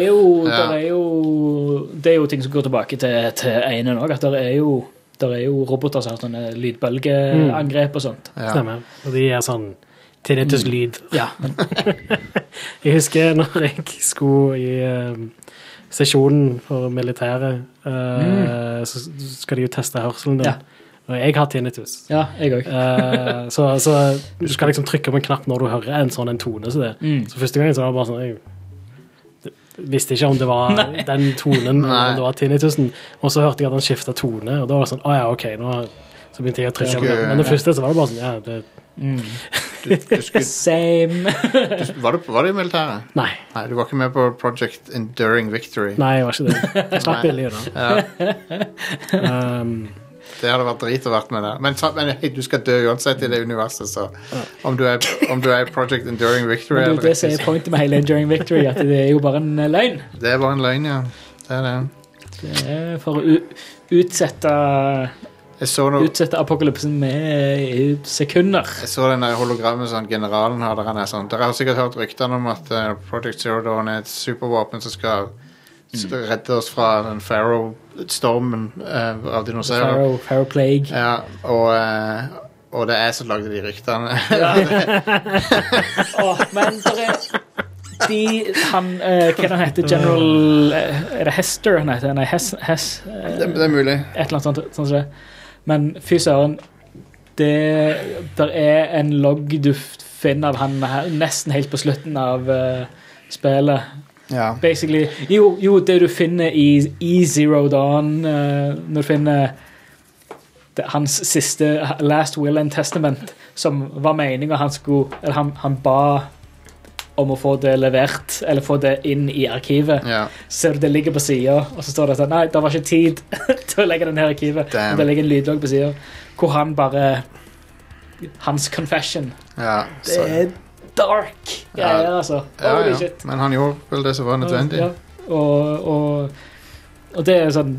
Det jo ting som går tilbake til ene nå, at det jo roboter som har sånne lydbølgeangrep og sånt. Ja. Stemmer. Og de sånn tinnitus-lyd. Ja. Jeg husker når jeg skulle i sesjonen for militæret, så skal de jo teste hørselen din. Ja. Og jeg har tinnitus. Ja, jeg også. Så du skal liksom trykke på en knapp når du hører en tone så det. Så første gangen så var det bare sånn, jeg visste ikke om det var den tonen eller om det var tinnitusen, og så hørte jeg at han skiftet tone, og da var det sånn, ok, så begynte jeg å trykke på det. Men det første så var det bare sånn, Same. Var du i militæret? Nei, du var ikke med på Project Enduring Victory. Nei, jeg var ikke det. Jeg slapp billig da. Det hadde vært drit å vært med det. Men du skal dø uansett i det universet, så om du er Project Enduring Victory eller det som pointet med hele Enduring Victory, at det jo bare en løgn. Det bare en løgn, ja. Det. Det for å utsette apokalypsen med sekunder. Jeg så den der hologrammet som generalen har, der han sånn. Dere har sikkert hørt ryktene om at Project Zero Dawn et supervåpen som skal redde oss fra den Pharaoh-stormen av dinosaurer. Pharaoh Plague. Ja, og det som lagde de ryktene. Men hva han heter? General det Hester han heter? Nei, det mulig. Et eller annet sånt som det. Men fy søren, der en logg du finner av han nesten helt på slutten av spillet. Ja. Basically, jo, det du finner i Zero Dawn, når du finner hans siste Last Will and Testament, som var meningen han ba om å få det levert, eller få det inn i arkivet. Ja. Så det ligger på siden, og så står det sånn, nei, det var ikke tid til å legge den her arkivet. Og det ligger en lydlogg på siden, hvor han bare hans confession. Ja, det dark greier, altså. Holy shit. Men han gjorde vel det som var nødvendig. Ja. Og det sånn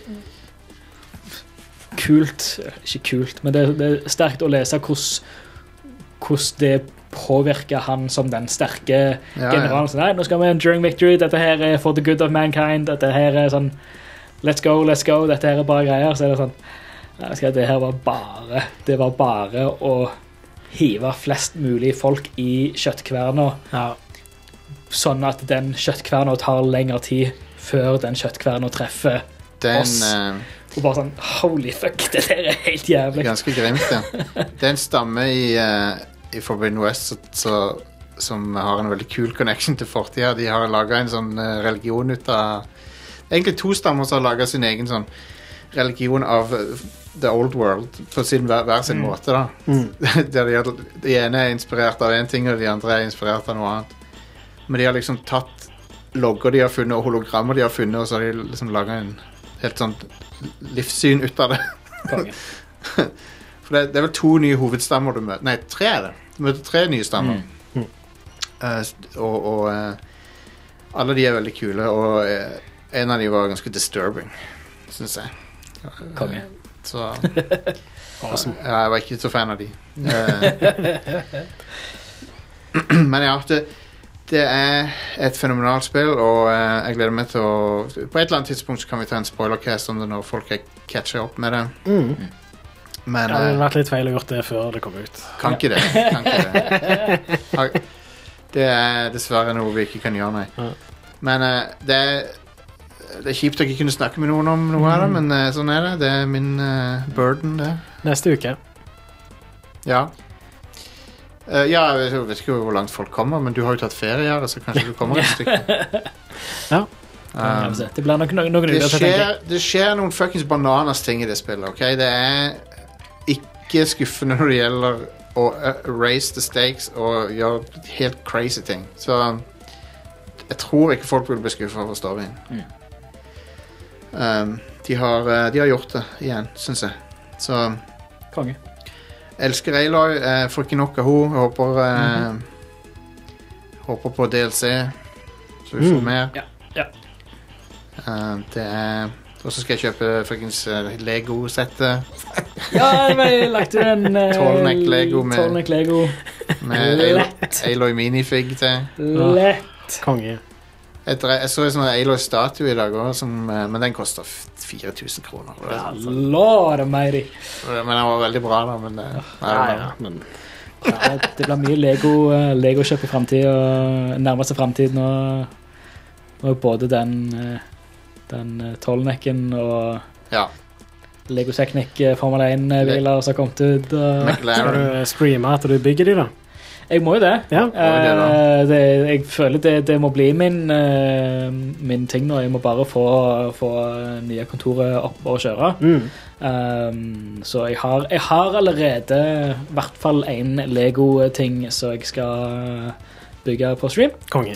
kult, ikke kult, men det sterkt å lese hvordan det påvirker han som den sterke generalen. Så, nei, nå skal vi Enduring Victory, dette her for the good of mankind, dette her sånn let's go, dette her bare greier. Så det sånn, det her var bare å hive flest mulig folk i kjøttkverna, sånn at den kjøttkverna tar lengre tid før den kjøttkverna treffer oss. Og bare sånn, holy fuck, det der helt jævlig. Ganske grimt, ja. Det en stamme i Forbidden West som har en veldig kul connection til fortida. De har laget en sånn religion ut av... Egentlig 2 stammer som har laget sin egen sånn religion av The Old World på hver sin måte, da. Der de ene er inspirert av en ting, og de andre er inspirert av noe annet. Men de har liksom tatt logger de har funnet, og hologrammer de har funnet, og så har de liksom laget en helt sånn livssyn ut av det. For det er vel 2 nye hovedstammer du møter. Nei, 3 er det. Du møter 3 nye stammer. Og alle de er veldig kule, og en av de var ganske disturbing, synes jeg. Konge. Så awesome. Jeg var ikke så fan av de. Men ja, det er et fenomenalt spill, og jeg gleder meg til å... På et eller annet tidspunkt så kan vi ta en spoilercast om det når folk catcher opp med det. Men, det hadde vært litt feil å gjort det før det kom ut. Kan ikke det. Det er dessverre noe vi ikke kan gjøre, nei. Men det er kjipt å ikke kunne snakke med noen om noe av det, men sånn er det. Det er min burden, det. Neste uke. Ja. Jeg vet ikke hvor langt folk kommer, men du har jo tatt ferie her, så kanskje du kommer et stykke. Ja. Det blir noen det skjer noen fucking bananas ting i det spillet, ok? Det er ikke skuffende når det gjelder å raise the stakes og gjøre helt crazy ting. Så jeg tror ikke folk vil bli skuffet over storyen. De har gjort det igjen, synes jeg. Så konge. Elsker Aloy, får ikke nok av henne. Håper på DLC, så vi får mer. Det er... Og så skal jeg kjøpe fucking Lego-settet. Ja, jeg lagt en... Tallneck Lego med Aloy minifig til. Lett. Konge. Jeg så en sånn Aloy-statue i dag også, men den koster 4,000 kroner. Lord almighty. Men den var veldig bra da, men... det blir mye Lego-kjøp i fremtiden, nærmeste fremtid nå. Og både den Tallnecken og Lego Technic Formel 1-biler som har kommet ut. Skal du streame at du bygger de da? Jeg må jo det. Jeg føler det må bli min ting nå. Jeg må bare få nye kontoret opp og kjøre. Så jeg har allerede i hvert fall en Lego-ting som jeg skal bygge på stream. Konge.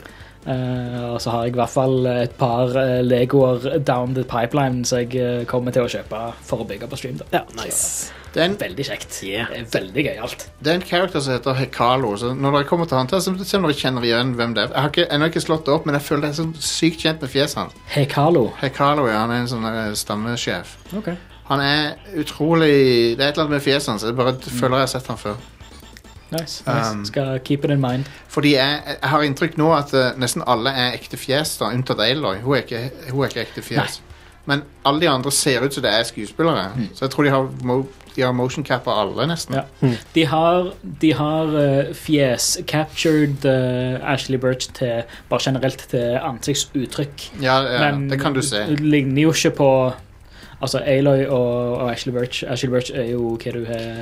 Og så har jeg i hvert fall et par Legoer down the pipeline som jeg kommer til å kjøpe for å bygge på stream da. Ja, nice. Det er veldig kjekt. Det er veldig gøy alt. Det er en karakter som heter Hekalo, så når dere kommer til han, så ser dere kjenner igjen hvem det er. Jeg har ennå ikke slått det opp, men jeg føler det er sånn sykt kjent med fjeset han. Hekalo, ja, han er en sånn stammesjef. Ok. Han er utrolig... Det er et eller annet med fjeset hans, jeg bare føler jeg har sett han før. Nice. Skal keep it in mind. Fordi jeg har inntrykk nå at nesten alle er ekte fjes da, unntatt Aloy. Hun er ikke ekte fjes. Nei. Men alle de andre ser ut som det er skuespillere. Så jeg tror de har motion cap av alle nesten. Ja. De har fjes-captured Ashley Birch til, bare generelt til ansiktsuttrykk. Ja, men det kan du se. Det ligner jo ikke på altså Aloy og Ashley Birch. Ashley Birch er jo hva du har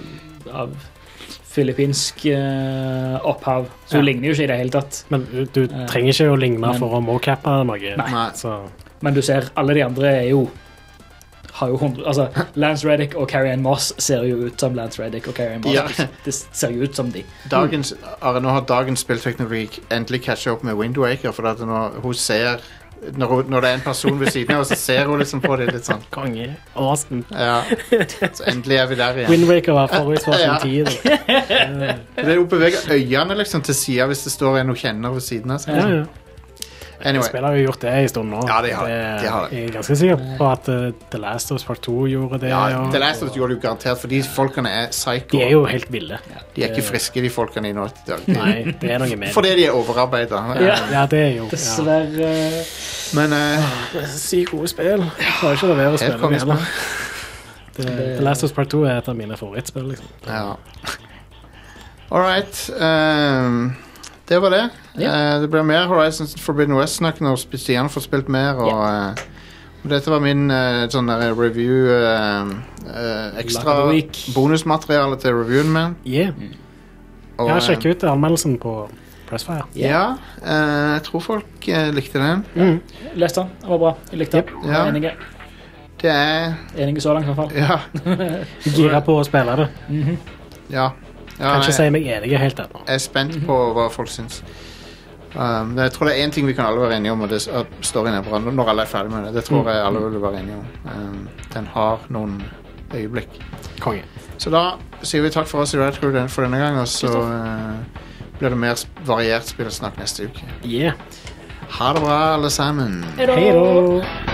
av filippinsk opphav. Så hun ligner jo ikke i det hele tatt. Men du trenger ikke å ligne for å mocappe noe. Nei. Så. Men du ser, alle de andre har jo 100... Altså, Lance Reddick og Carrie-Anne Moss ser jo ut som Lance Reddick og Carrie-Anne Moss. Ja. Det ser jo ut som de. Nå har dagens spillteknologi endelig catchet opp med Wind Waker, for at hun ser... Når det er en person ved siden av, så ser hun liksom på det litt sånn. Konge. Awesome. Ja. Så endelig er vi der igjen. Wind Waker var forut for sin tid. Det er jo beveget øynene liksom til siden hvis det står en hun kjenner ved siden av seg. Ja. Anyway. Spiller har jo gjort det i stund nå. Ja, de har det. Jeg er ganske sikker på at The Last of Us Part 2 gjorde det. Ja, The Last of Us gjorde det jo garantert, for de folkene er psycho. De er jo helt ville. De er ikke friske, de folkene i nå i dag. Nei, det er noe mer. Fordi de er overarbeidet. Ja, det er jo. Dessverre. Men sykt gode spill. Jeg klarer ikke å være å spille med heller. The Last of Us Part 2 er et av mine favorittspill, liksom. Ja. Alright. Det var det. Det blir mer Horizon Forbidden West-snakk når Stian får spilt mer. Og dette var min sånn der review ekstra bonusmateriale til reviewen min. Jeg har sjekket ut anmeldelsen på Pressfire. Ja, jeg tror folk likte den. Leste den, det var bra. Jeg likte den. Jeg er enige. Det er... Enige så langt i hvert fall. Ja. Gira på å spille det. Ja. Kan ikke si meg enige helt ennå. Jeg er spent på hva folk synes. Jeg tror det er en ting vi kan alle være enige om, og det er at storyen er bra når alle er ferdig med det. Det tror jeg alle vil være enige om. Den har noen øyeblikk. Konge. Så da sier vi takk for oss i Red Crew for denne gang, og så blir det mer variert spillsnakk neste uke. Ha det bra, alle sammen. Hei da!